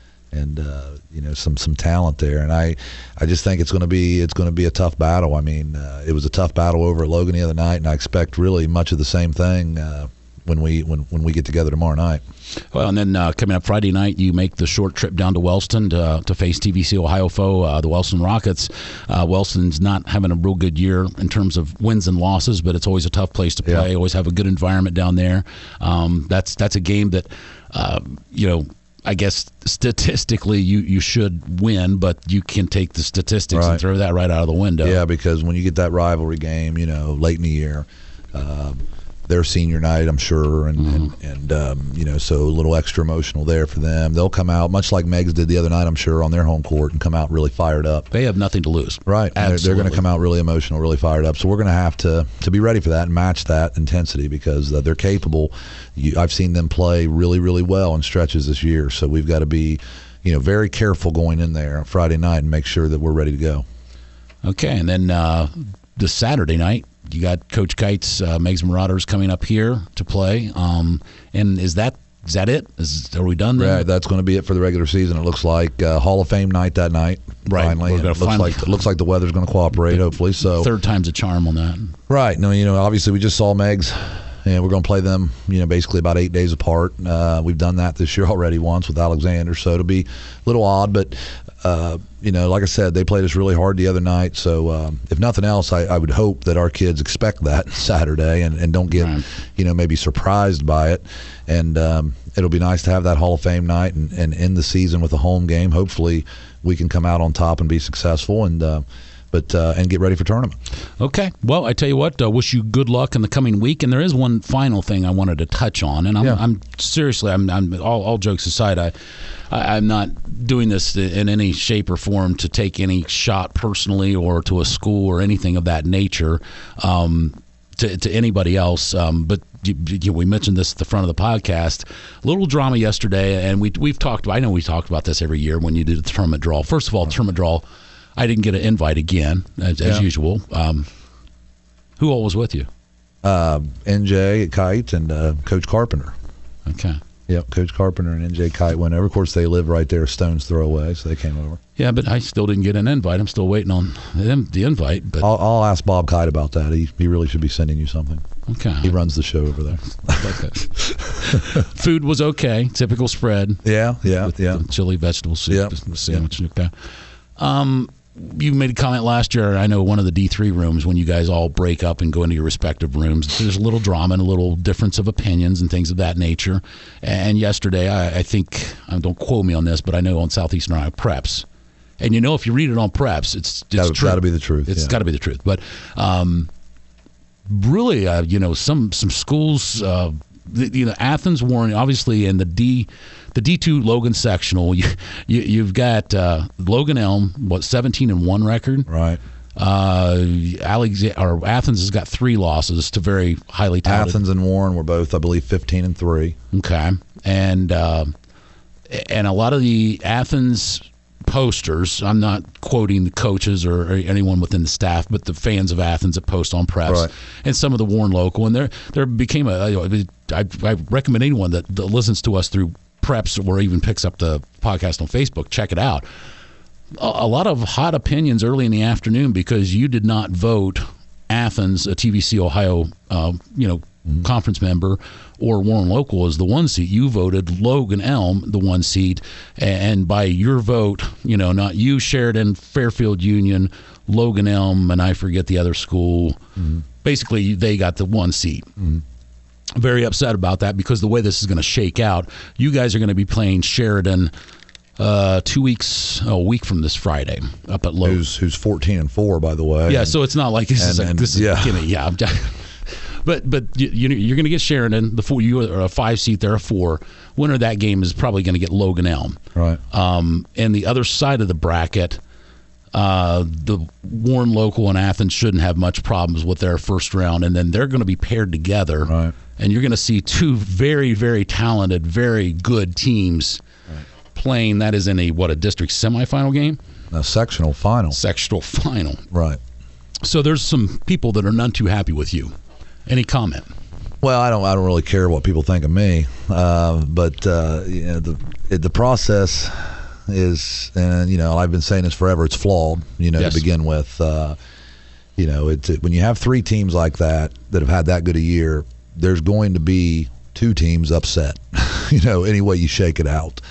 some talent there, and I just think it's going to be a tough battle. I mean, it was a tough battle over at Logan the other night, and I expect really much of the same thing when we get together tomorrow night. Well, and then coming up Friday night, you make the short trip down to Wellston to face TVC Ohio foe, the Wellston Rockets. Wellston's not having a real good year in terms of wins and losses, but it's always a tough place to play. Always have a good environment down there. That's a game that I guess statistically you should win, but you can take the statistics and throw that right out of the window. Yeah, because when you get that rivalry game, late in the year, their senior night, I'm sure, and so a little extra emotional there for them. They'll come out, much like Megs did the other night, I'm sure, on their home court, and come out really fired up. They have nothing to lose. Right. They're going to come out really emotional, really fired up. So we're going to have to be ready for that and match that intensity, because they're capable. I've seen them play really, really well in stretches this year. So we've got to be, very careful going in there Friday night and make sure that we're ready to go. Okay, and then this Saturday night, you got Coach Kite's Megs Marauders coming up here to play. And is that it? Are we done there? Right, that's going to be it for the regular season. It looks like Hall of Fame night that night. Right. Finally. It looks like the weather's going to cooperate, hopefully. So third time's a charm on that. Right. No, obviously we just saw Megs, and we're going to play them, basically about 8 days apart. We've done that this year already once with Alexander, so it'll be a little odd, but like I said, they played us really hard the other night. So if nothing else, I would hope that our kids expect that Saturday and don't get, maybe surprised by it. And it'll be nice to have that Hall of Fame night and end the season with a home game. Hopefully we can come out on top and be successful and get ready for tournament. Okay. Well, I tell you what, wish you good luck in the coming week. And there is one final thing I wanted to touch on. And I'm seriously, I'm all jokes aside, I'm not doing this in any shape or form to take any shot personally or to a school or anything of that nature to anybody else. But we mentioned this at the front of the podcast. A little drama yesterday, and we've talked. I know we talked about this every year when you do the tournament draw. First of all, tournament draw I didn't get an invite again, as usual. Who all was with you? NJ at Kite and Coach Carpenter. Okay. Yep, Coach Carpenter and NJ Kite went over. Of course, they live right there, a stone's throw away, so they came over. Yeah, but I still didn't get an invite. I'm still waiting on the invite. But I'll ask Bob Kite about that. He really should be sending you something. Okay. He runs the show over there. Food was okay. Typical spread. Yeah. The chili vegetable soup sandwich. Okay. You made a comment last year. I know one of the D3 rooms, when you guys all break up and go into your respective rooms, there's a little drama and a little difference of opinions and things of that nature. And yesterday, I think, don't quote me on this, but I know on Southeastern Ohio Preps, and if you read it on Preps, it's true. Got to be the truth. It's got to be the truth. But really, some schools, Athens, Warren, obviously, and the D2 Logan sectional, you've got Logan Elm, 17-1 record, right? Athens has got 3 losses to very highly touted. Athens and Warren were both, I believe, 15-3. Okay, and a lot of the Athens posters, I'm not quoting the coaches or anyone within the staff, but the fans of Athens that post on Preps, right, and some of the Warren local, and there became I recommend anyone that listens to us through Preps or even picks up the podcast on Facebook, check it out. A lot of hot opinions early in the afternoon because you did not vote Athens, a TVC Ohio, conference member, or Warren local as the 1 seat. You voted Logan Elm, the 1 seat, and by your vote, not you, Sheridan, Fairfield Union, Logan Elm, and I forget the other school. Basically, they got the 1 seat. Very upset about that because the way this is going to shake out, you guys are going to be playing Sheridan a week from this Friday up at Logan. Who's 14-4, by the way. Yeah, so it's not like this is a gimme. Yeah. But you're going to get Sheridan, you are a 5 seat, they're a 4. Winner of that game is probably going to get Logan Elm. Right. And the other side of the bracket, the Warren local and Athens shouldn't have much problems with their first round, and then they're going to be paired together. Right. And you're going to see 2 very, very talented, very good teams playing. That is in a district semifinal game? A sectional final. Sectional final. Right. So there's some people that are none too happy with you. Any comment? Well, I don't really care what people think of me, but the process is, and I've been saying this forever. It's flawed, Yes. to begin with. When you have 3 teams like that have had that good a year, there's going to be 2 teams upset. Any way you shake it out.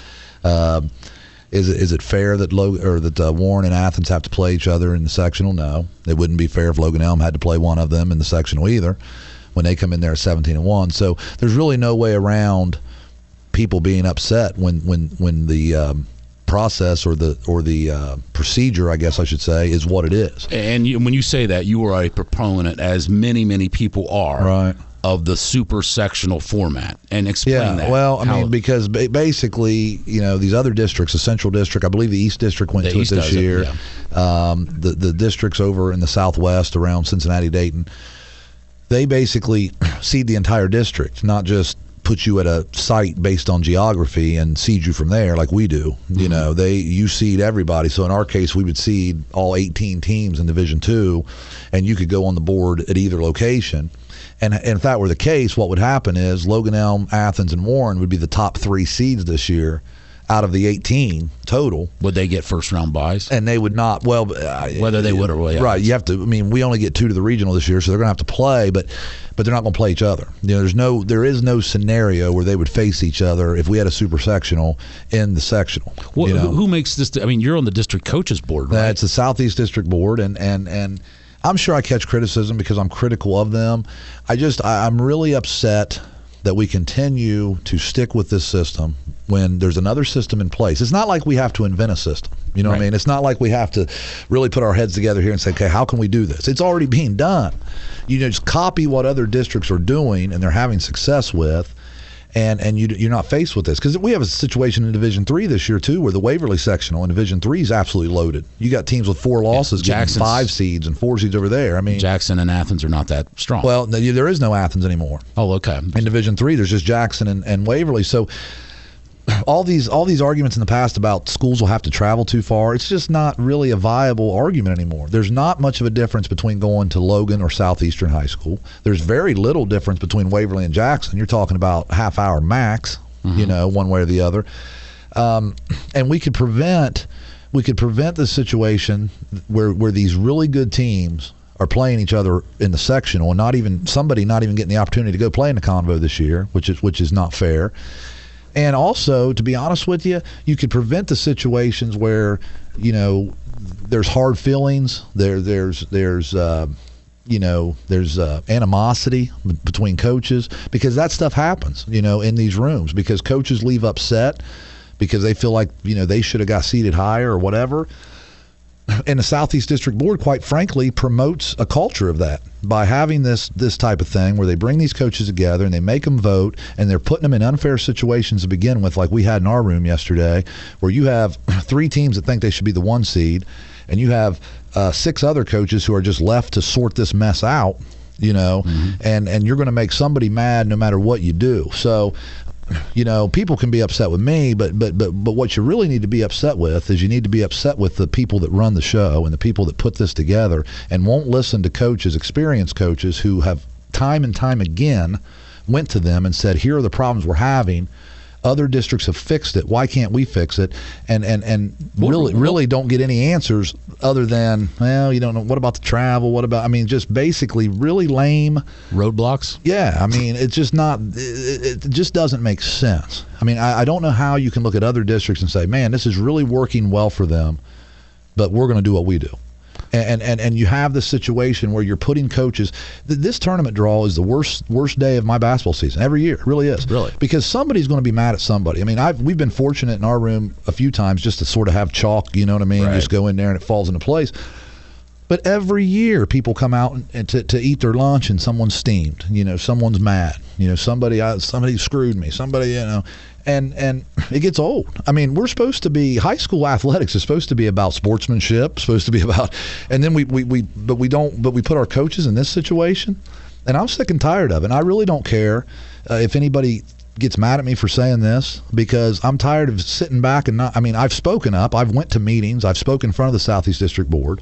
Is it fair that Warren and Athens have to play each other in the sectional? No, it wouldn't be fair if Logan Elm had to play one of them in the sectional either. When they come in there 17-1, so there's really no way around people being upset when the process or the procedure, I guess I should say, is what it is. And when you say that, you are a proponent, as many people are, right, of the super sectional format. And explain that. Well, because basically, these other districts, the Central District, I believe the East District went to it this year. The districts over in the Southwest around Cincinnati, Dayton, they basically seed the entire district, not just put you at a site based on geography and seed you from there like we do. You seed everybody. So in our case, we would seed all 18 teams in Division II, and you could go on the board at either location. And if that were the case, what would happen is Logan Elm, Athens, and Warren would be the top 3 seeds this year out of the 18 total. Would they get first round buys? And they would not. Well, whether they would or would. Right. You have to. We only get 2 to the regional this year, so they're going to have to play, but they're not going to play each other. There is no scenario where they would face each other if we had a super sectional in the sectional. Well, who makes this? You're on the district coaches board, right? It's the Southeast District Board, and I'm sure I catch criticism because I'm critical of them. I'm really upset that we continue to stick with this system when there's another system in place. It's not like we have to invent a system. You know what I mean? It's not like we have to really put our heads together here and say, okay, how can we do this? It's already being done. You just copy what other districts are doing and they're having success with, and you're not faced with this. Because we have a situation in Division III this year, too, where the Waverly sectional in Division III is absolutely loaded. You got teams with 4 losses getting 5 seeds and 4 seeds over there. Jackson and Athens are not that strong. Well, there is no Athens anymore. Oh, okay. In Division III, there's just Jackson and Waverly. So all these arguments in the past about schools will have to travel too far, it's just not really a viable argument anymore. There's not much of a difference between going to Logan or Southeastern High School. There's very little difference between Waverly and Jackson. You're talking about half hour max, one way or the other. And we could prevent the situation where these really good teams are playing each other in the sectional, and not even getting the opportunity to go play in the Convo this year, which is not fair. And also, to be honest with you, you could prevent the situations where, there's hard feelings, there's animosity between coaches, because that stuff happens, in these rooms, because coaches leave upset because they feel like, they should have got seated higher or whatever. And the Southeast District Board, quite frankly, promotes a culture of that by having this type of thing where they bring these coaches together and they make them vote, and they're putting them in unfair situations to begin with, like we had in our room yesterday, where you have 3 teams that think they should be the 1 seed, and you have 6 other coaches who are just left to sort this mess out, and you're going to make somebody mad no matter what you do. So, people can be upset with me, but what you really need to be upset with is you need to be upset with the people that run the show and the people that put this together and won't listen to coaches, experienced coaches, who have time and time again went to them and said, here are the problems we're having. Other districts have fixed it. Why can't we fix it? And really don't get any answers other than, well, you don't know. What about the travel? What about, just basically really lame roadblocks. Yeah. It's just not, it just doesn't make sense. I don't know how you can look at other districts and say, man, this is really working well for them, but we're going to do what we do. And you have this situation where you're putting coaches. This tournament draw is the worst day of my basketball season every year. It really is. Really? Because somebody's going to be mad at somebody. We've been fortunate in our room a few times just to sort of have chalk, you know what I mean? Right. Just go in there and it falls into place. But every year people come out and to eat their lunch and someone's steamed. Someone's mad. Somebody screwed me. Somebody, and it gets old. We're supposed to be, high school athletics is supposed to be about sportsmanship, supposed to be about, and then we put our coaches in this situation, and I'm sick and tired of it. And I really don't care if anybody gets mad at me for saying this, because I'm tired of sitting back and not. I've spoken up. I've went to meetings. I've spoken in front of the Southeast District Board.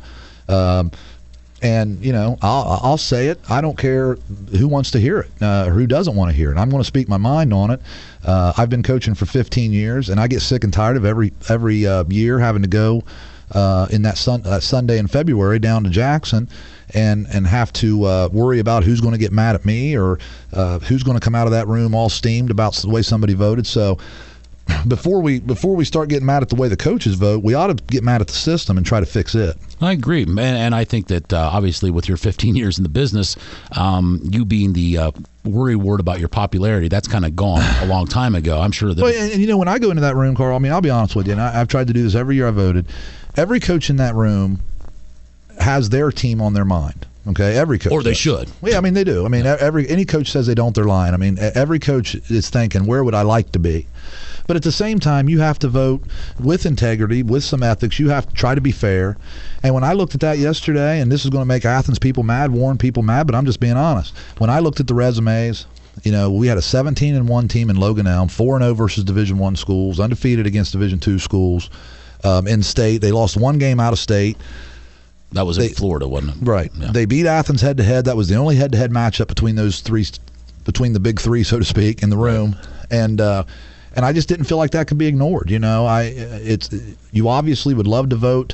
And I'll say it. I don't care who wants to hear it or who doesn't want to hear it. I'm going to speak my mind on it. I've been coaching for 15 years, and I get sick and tired of every year having to go in that Sunday in February down to Jackson and have to worry about who's going to get mad at me or who's going to come out of that room all steamed about the way somebody voted. So before we start getting mad at the way the coaches vote, we ought to get mad at the system and try to fix it. I agree, and I think that obviously with your 15 years in the business, you being the worry word about your popularity, that's kind of gone a long time ago. I'm sure that. Well, and when I go into that room, Carl, I'll be honest with you, and I've tried to do this every year I voted. Every coach in that room has their team on their mind. Okay, every coach. Or they does. should. Yeah, they do. Any coach says they don't, they're lying. Every coach is thinking, where would I like to be? But at the same time, you have to vote with integrity, with some ethics. You have to try to be fair. And when I looked at that yesterday, and this is going to make Athens people mad, Warren people mad, but I'm just being honest. When I looked at the resumes, we had a 17-1 team in Logan Elm, 4-0 versus Division I schools, undefeated against Division II schools in state. They lost 1 game out of state. That was in Florida, wasn't it? Right. Yeah. They beat Athens head-to-head. That was the only head-to-head matchup between those three, between the big three, so to speak, in the room. Right. And I just didn't feel like that could be ignored. You obviously would love to vote,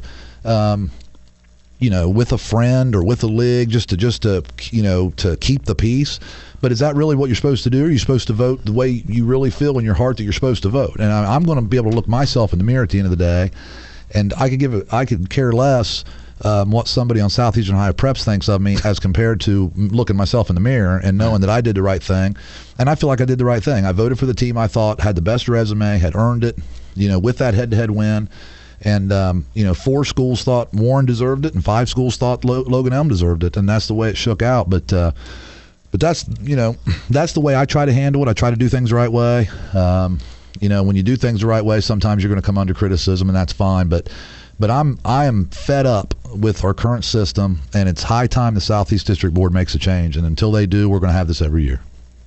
with a friend or with a league just to keep the peace. But is that really what you're supposed to do? Or are you supposed to vote the way you really feel in your heart that you're supposed to vote? And I'm going to be able to look myself in the mirror at the end of the day, and I could care less what somebody on Southeastern Ohio Preps thinks of me as compared to looking myself in the mirror and knowing that I did the right thing. And I feel like I did the right thing. I voted for the team I thought had the best resume, had earned it, with that head-to-head win. And, 4 schools thought Warren deserved it and 5 schools thought Logan Elm deserved it. And that's the way it shook out. But that's, that's the way I try to handle it. I try to do things the right way. When you do things the right way, sometimes you're going to come under criticism, and that's fine. But I am fed up with our current system, and it's high time the Southeast District Board makes a change. And until they do, we're going to have this every year.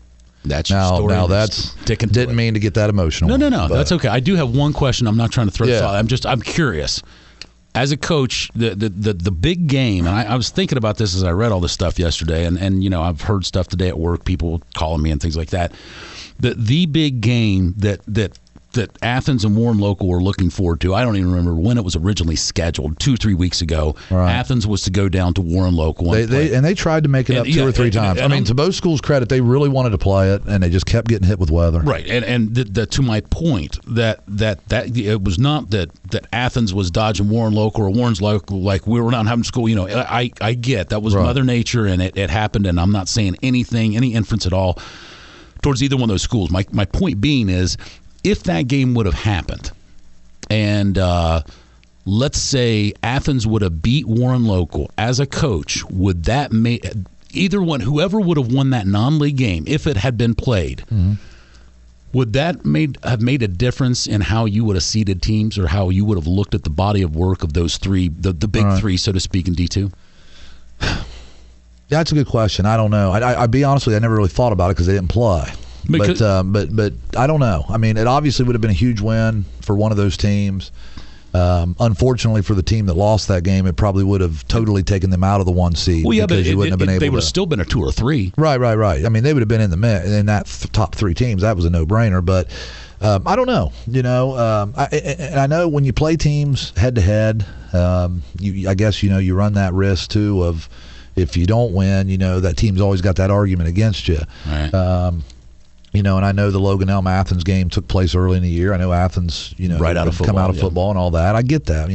That's your story. Now that's didn't mean to get that emotional. No. That's okay. I do have one question. I'm not trying to throw this out. I'm curious. As a coach, the big game, and I was thinking about this as I read all this stuff yesterday, and you know, I've heard stuff today at work, people calling me and things like that. The big game that Athens and Warren Local were looking forward to. I don't even remember when it was originally scheduled. 2-3 weeks ago, right. Athens was to go down to Warren Local. They tried to make it up 2 or 3 times. I mean, to both schools' credit, they really wanted to play it, and they just kept getting hit with weather. Right, and to my point, that it was not that Athens was dodging Warren Local or Warren's Local like we were not having school. You know, I get that was right. Mother Nature, and it happened, and I'm not saying any inference at all towards either one of those schools. My point being is, if that game would have happened, and let's say Athens would have beat Warren Local as a coach, would that make whoever would have won that non-league game, if it had been played, would that have made a difference in how you would have seeded teams or how you would have looked at the body of work of those three, the big right. three, so to speak, in D2? That's a good question. I don't know. I'll be honest with you, I never really thought about it because they didn't play. But I don't know. I mean, it obviously would have been a huge win for one of those teams. Unfortunately for the team that lost that game, it probably would have totally taken them out of the 1 seed. Well, yeah, but they would have still been a 2 or 3. Right. I mean, they would have been in that top 3 teams. That was a no-brainer. But I don't know. You know, I know when you play teams head to head, I guess you run that risk too of if you don't win, that team's always got that argument against you. Right. And I know the Logan Elm Athens game took place early in the year. I know Athens, right out of football, come out of football and all that. I get that.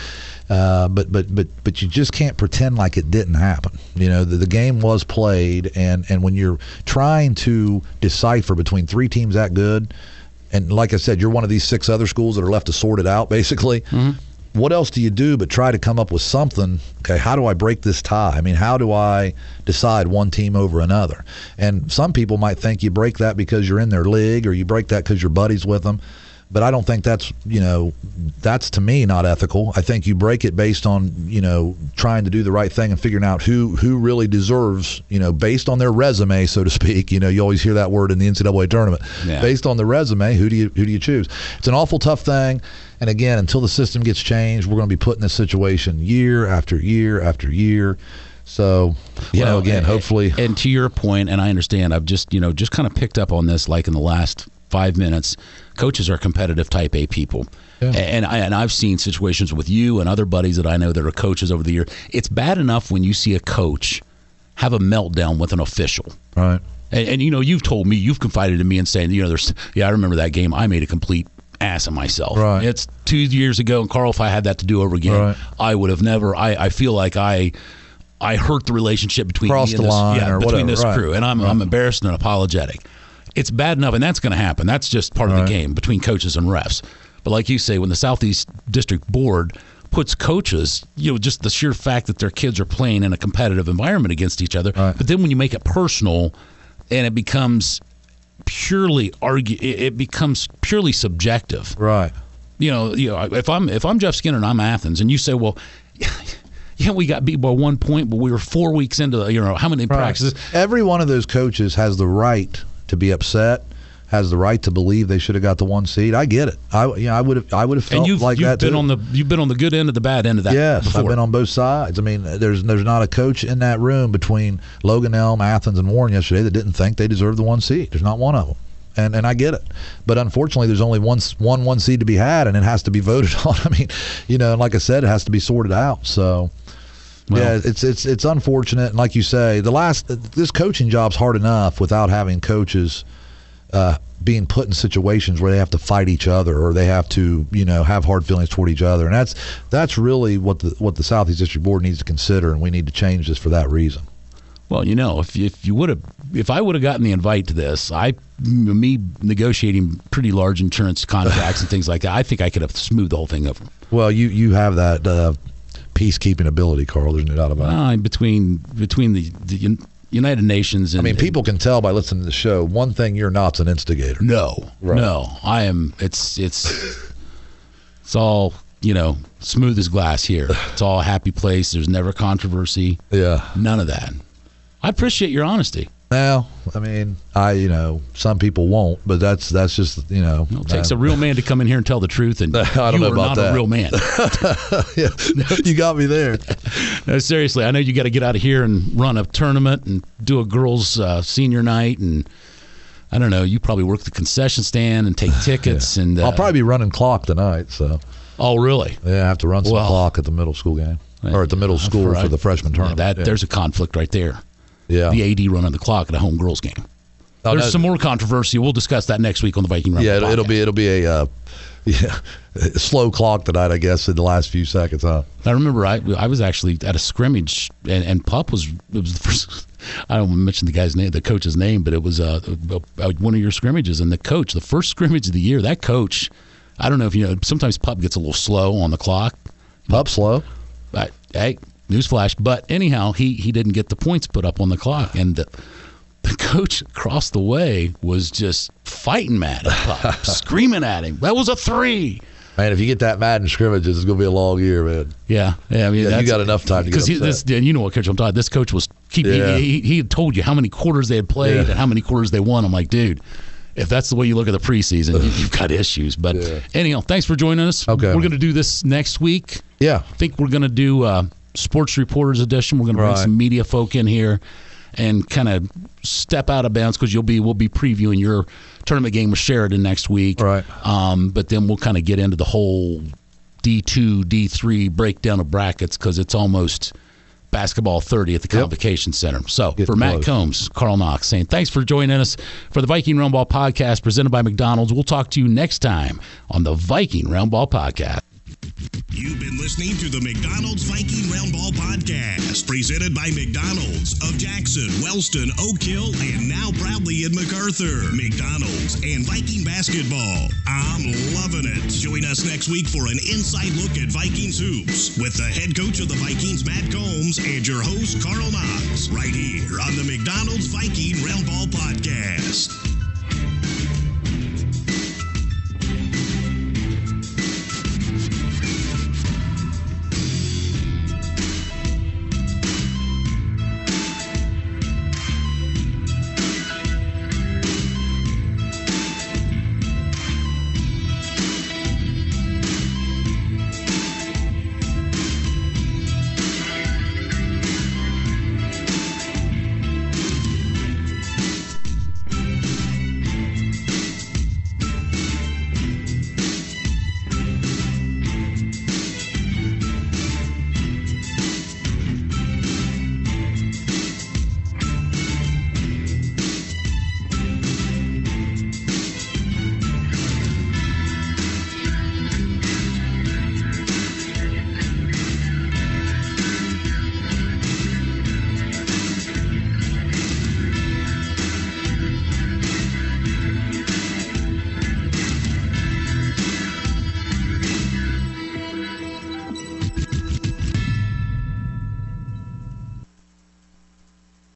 But you just can't pretend like it didn't happen. The game was played, and when you're trying to decipher between 3 teams that good, and like I said, you're one of these 6 other schools that are left to sort it out, basically. Mm-hmm. What else do you do but try to come up with something? Okay, how do I break this tie? I mean, how do I decide one team over another? And some people might think you break that because you're in their league, or you break that because you're buddies with them. But I don't think that's to me not ethical. I think you break it based on, trying to do the right thing and figuring out who really deserves, based on their resume, so to speak. You always hear that word in the NCAA tournament. Yeah. Based on the resume, who do you choose? It's an awful tough thing. And again, until the system gets changed, we're going to be put in this situation year after year after year. So, hopefully. And to your point, and I understand, I've just kind of picked up on this like in the last 5 minutes. Coaches are competitive type A people. Yeah. And I've seen situations with you and other buddies that I know that are coaches over the year. It's bad enough when you see a coach have a meltdown with an official. Right. And you've told me, you've confided in me and saying, I remember that game. I made a complete ass of myself. Right. It's 2 years ago, and Carl, if I had that to do over again, right. I would have never. I feel like I hurt the relationship between Crossed me and the line or between whatever. this Right. crew, and I'm embarrassed and apologetic. It's bad enough, and that's going to happen. That's just part of the game between coaches and refs. But like you say, when the Southeast District Board puts coaches, just the sheer fact that their kids are playing in a competitive environment against each other, right. But then when you make it personal and it becomes purely subjective. Right. If I'm Jeff Skinner and I'm Athens, and you say, well, yeah, we got beat by 1 point, but we were 4 weeks into how many practices? Every one of those coaches has the right to be upset, has the right to believe they should have got the 1 seed. I get it. I would have felt like that too. You've been on the good end of the bad end of that. Yes, before. I've been on both sides. I mean, there's not a coach in that room between Logan Elm, Athens, and Warren yesterday that didn't think they deserved the 1 seed. There's not one of them. And I get it. But unfortunately, there's only one seed to be had, and it has to be voted on. I mean, and like I said, it has to be sorted out. So, yeah, it's unfortunate. And like you say, this coaching job's hard enough without having coaches being put in situations where they have to fight each other, or they have to, have hard feelings toward each other. And that's really what the Southeast District Board needs to consider, and we need to change this for that reason. Well, if I would have gotten the invite to this, me negotiating pretty large insurance contracts and things like that, I think I could have smoothed the whole thing over. Well, you have that peacekeeping ability, Carl. There's no doubt about it. Between the United Nations and people can tell by listening to the show. One thing, you're not an instigator. No, right. No, I am. It's all smooth as glass here. It's all a happy place. There's never controversy. Yeah, none of that. I appreciate your honesty. Now, I mean, some people won't, but that's just, It takes a real man to come in here and tell the truth, and I don't know about not that. a real man. Yeah, you got me there. No, seriously, I know you got to get out of here and run a tournament and do a girls' senior night, and I don't know. You probably work the concession stand and take tickets, and I'll probably be running clock tonight. So. Oh, really? Yeah, I have to run some clock at the middle school game, or at the middle school for the freshman tournament. There's a conflict right there. Yeah, the AD running the clock at a home girls game. There's some more controversy. We'll discuss that next week on the Viking Rumble. Yeah, it'll be a slow clock tonight, I guess, in the last few seconds. Huh? I remember I was actually at a scrimmage, and Pup was the first. I don't want to mention the coach's name, but it was one of your scrimmages, and the first scrimmage of the year, that coach. I don't know if you know. Sometimes Pup gets a little slow on the clock. Pup slow. Hey, newsflash. But anyhow, he didn't get the points put up on the clock, and the coach across the way was just fighting mad at Pup, screaming at him. That was a 3. Man, if you get that mad in scrimmages, it's going to be a long year, man. Yeah. I mean, you got enough time to get upset. Because you know what coach I'm talking. This coach was he had told you how many quarters they had played and how many quarters they won. I'm like, dude. If that's the way you look at the preseason, you've got issues. But anyhow, thanks for joining us. Okay. We're going to do this next week. Yeah. I think we're going to do Sports Reporters Edition. We're going to bring some media folk in here and kind of step out of bounds because we'll be previewing your tournament game with Sheridan next week. Right. But then we'll kind of get into the whole D2, D3 breakdown of brackets because it's almost Basketball 30 at the Convocation Center. So for Matt Combs, Carl Knox saying thanks for joining us for the Viking Roundball Podcast presented by McDonald's. We'll talk to you next time on the Viking Roundball Podcast. You've been listening to the McDonald's Viking Roundball Podcast, presented by McDonald's of Jackson, Wellston, Oak Hill, and now proudly in MacArthur. McDonald's and Viking basketball. I'm loving it. Join us next week for an inside look at Vikings hoops with the head coach of the Vikings, Matt Combs, and your host, Carl Knox, right here on the McDonald's Viking Roundball Podcast.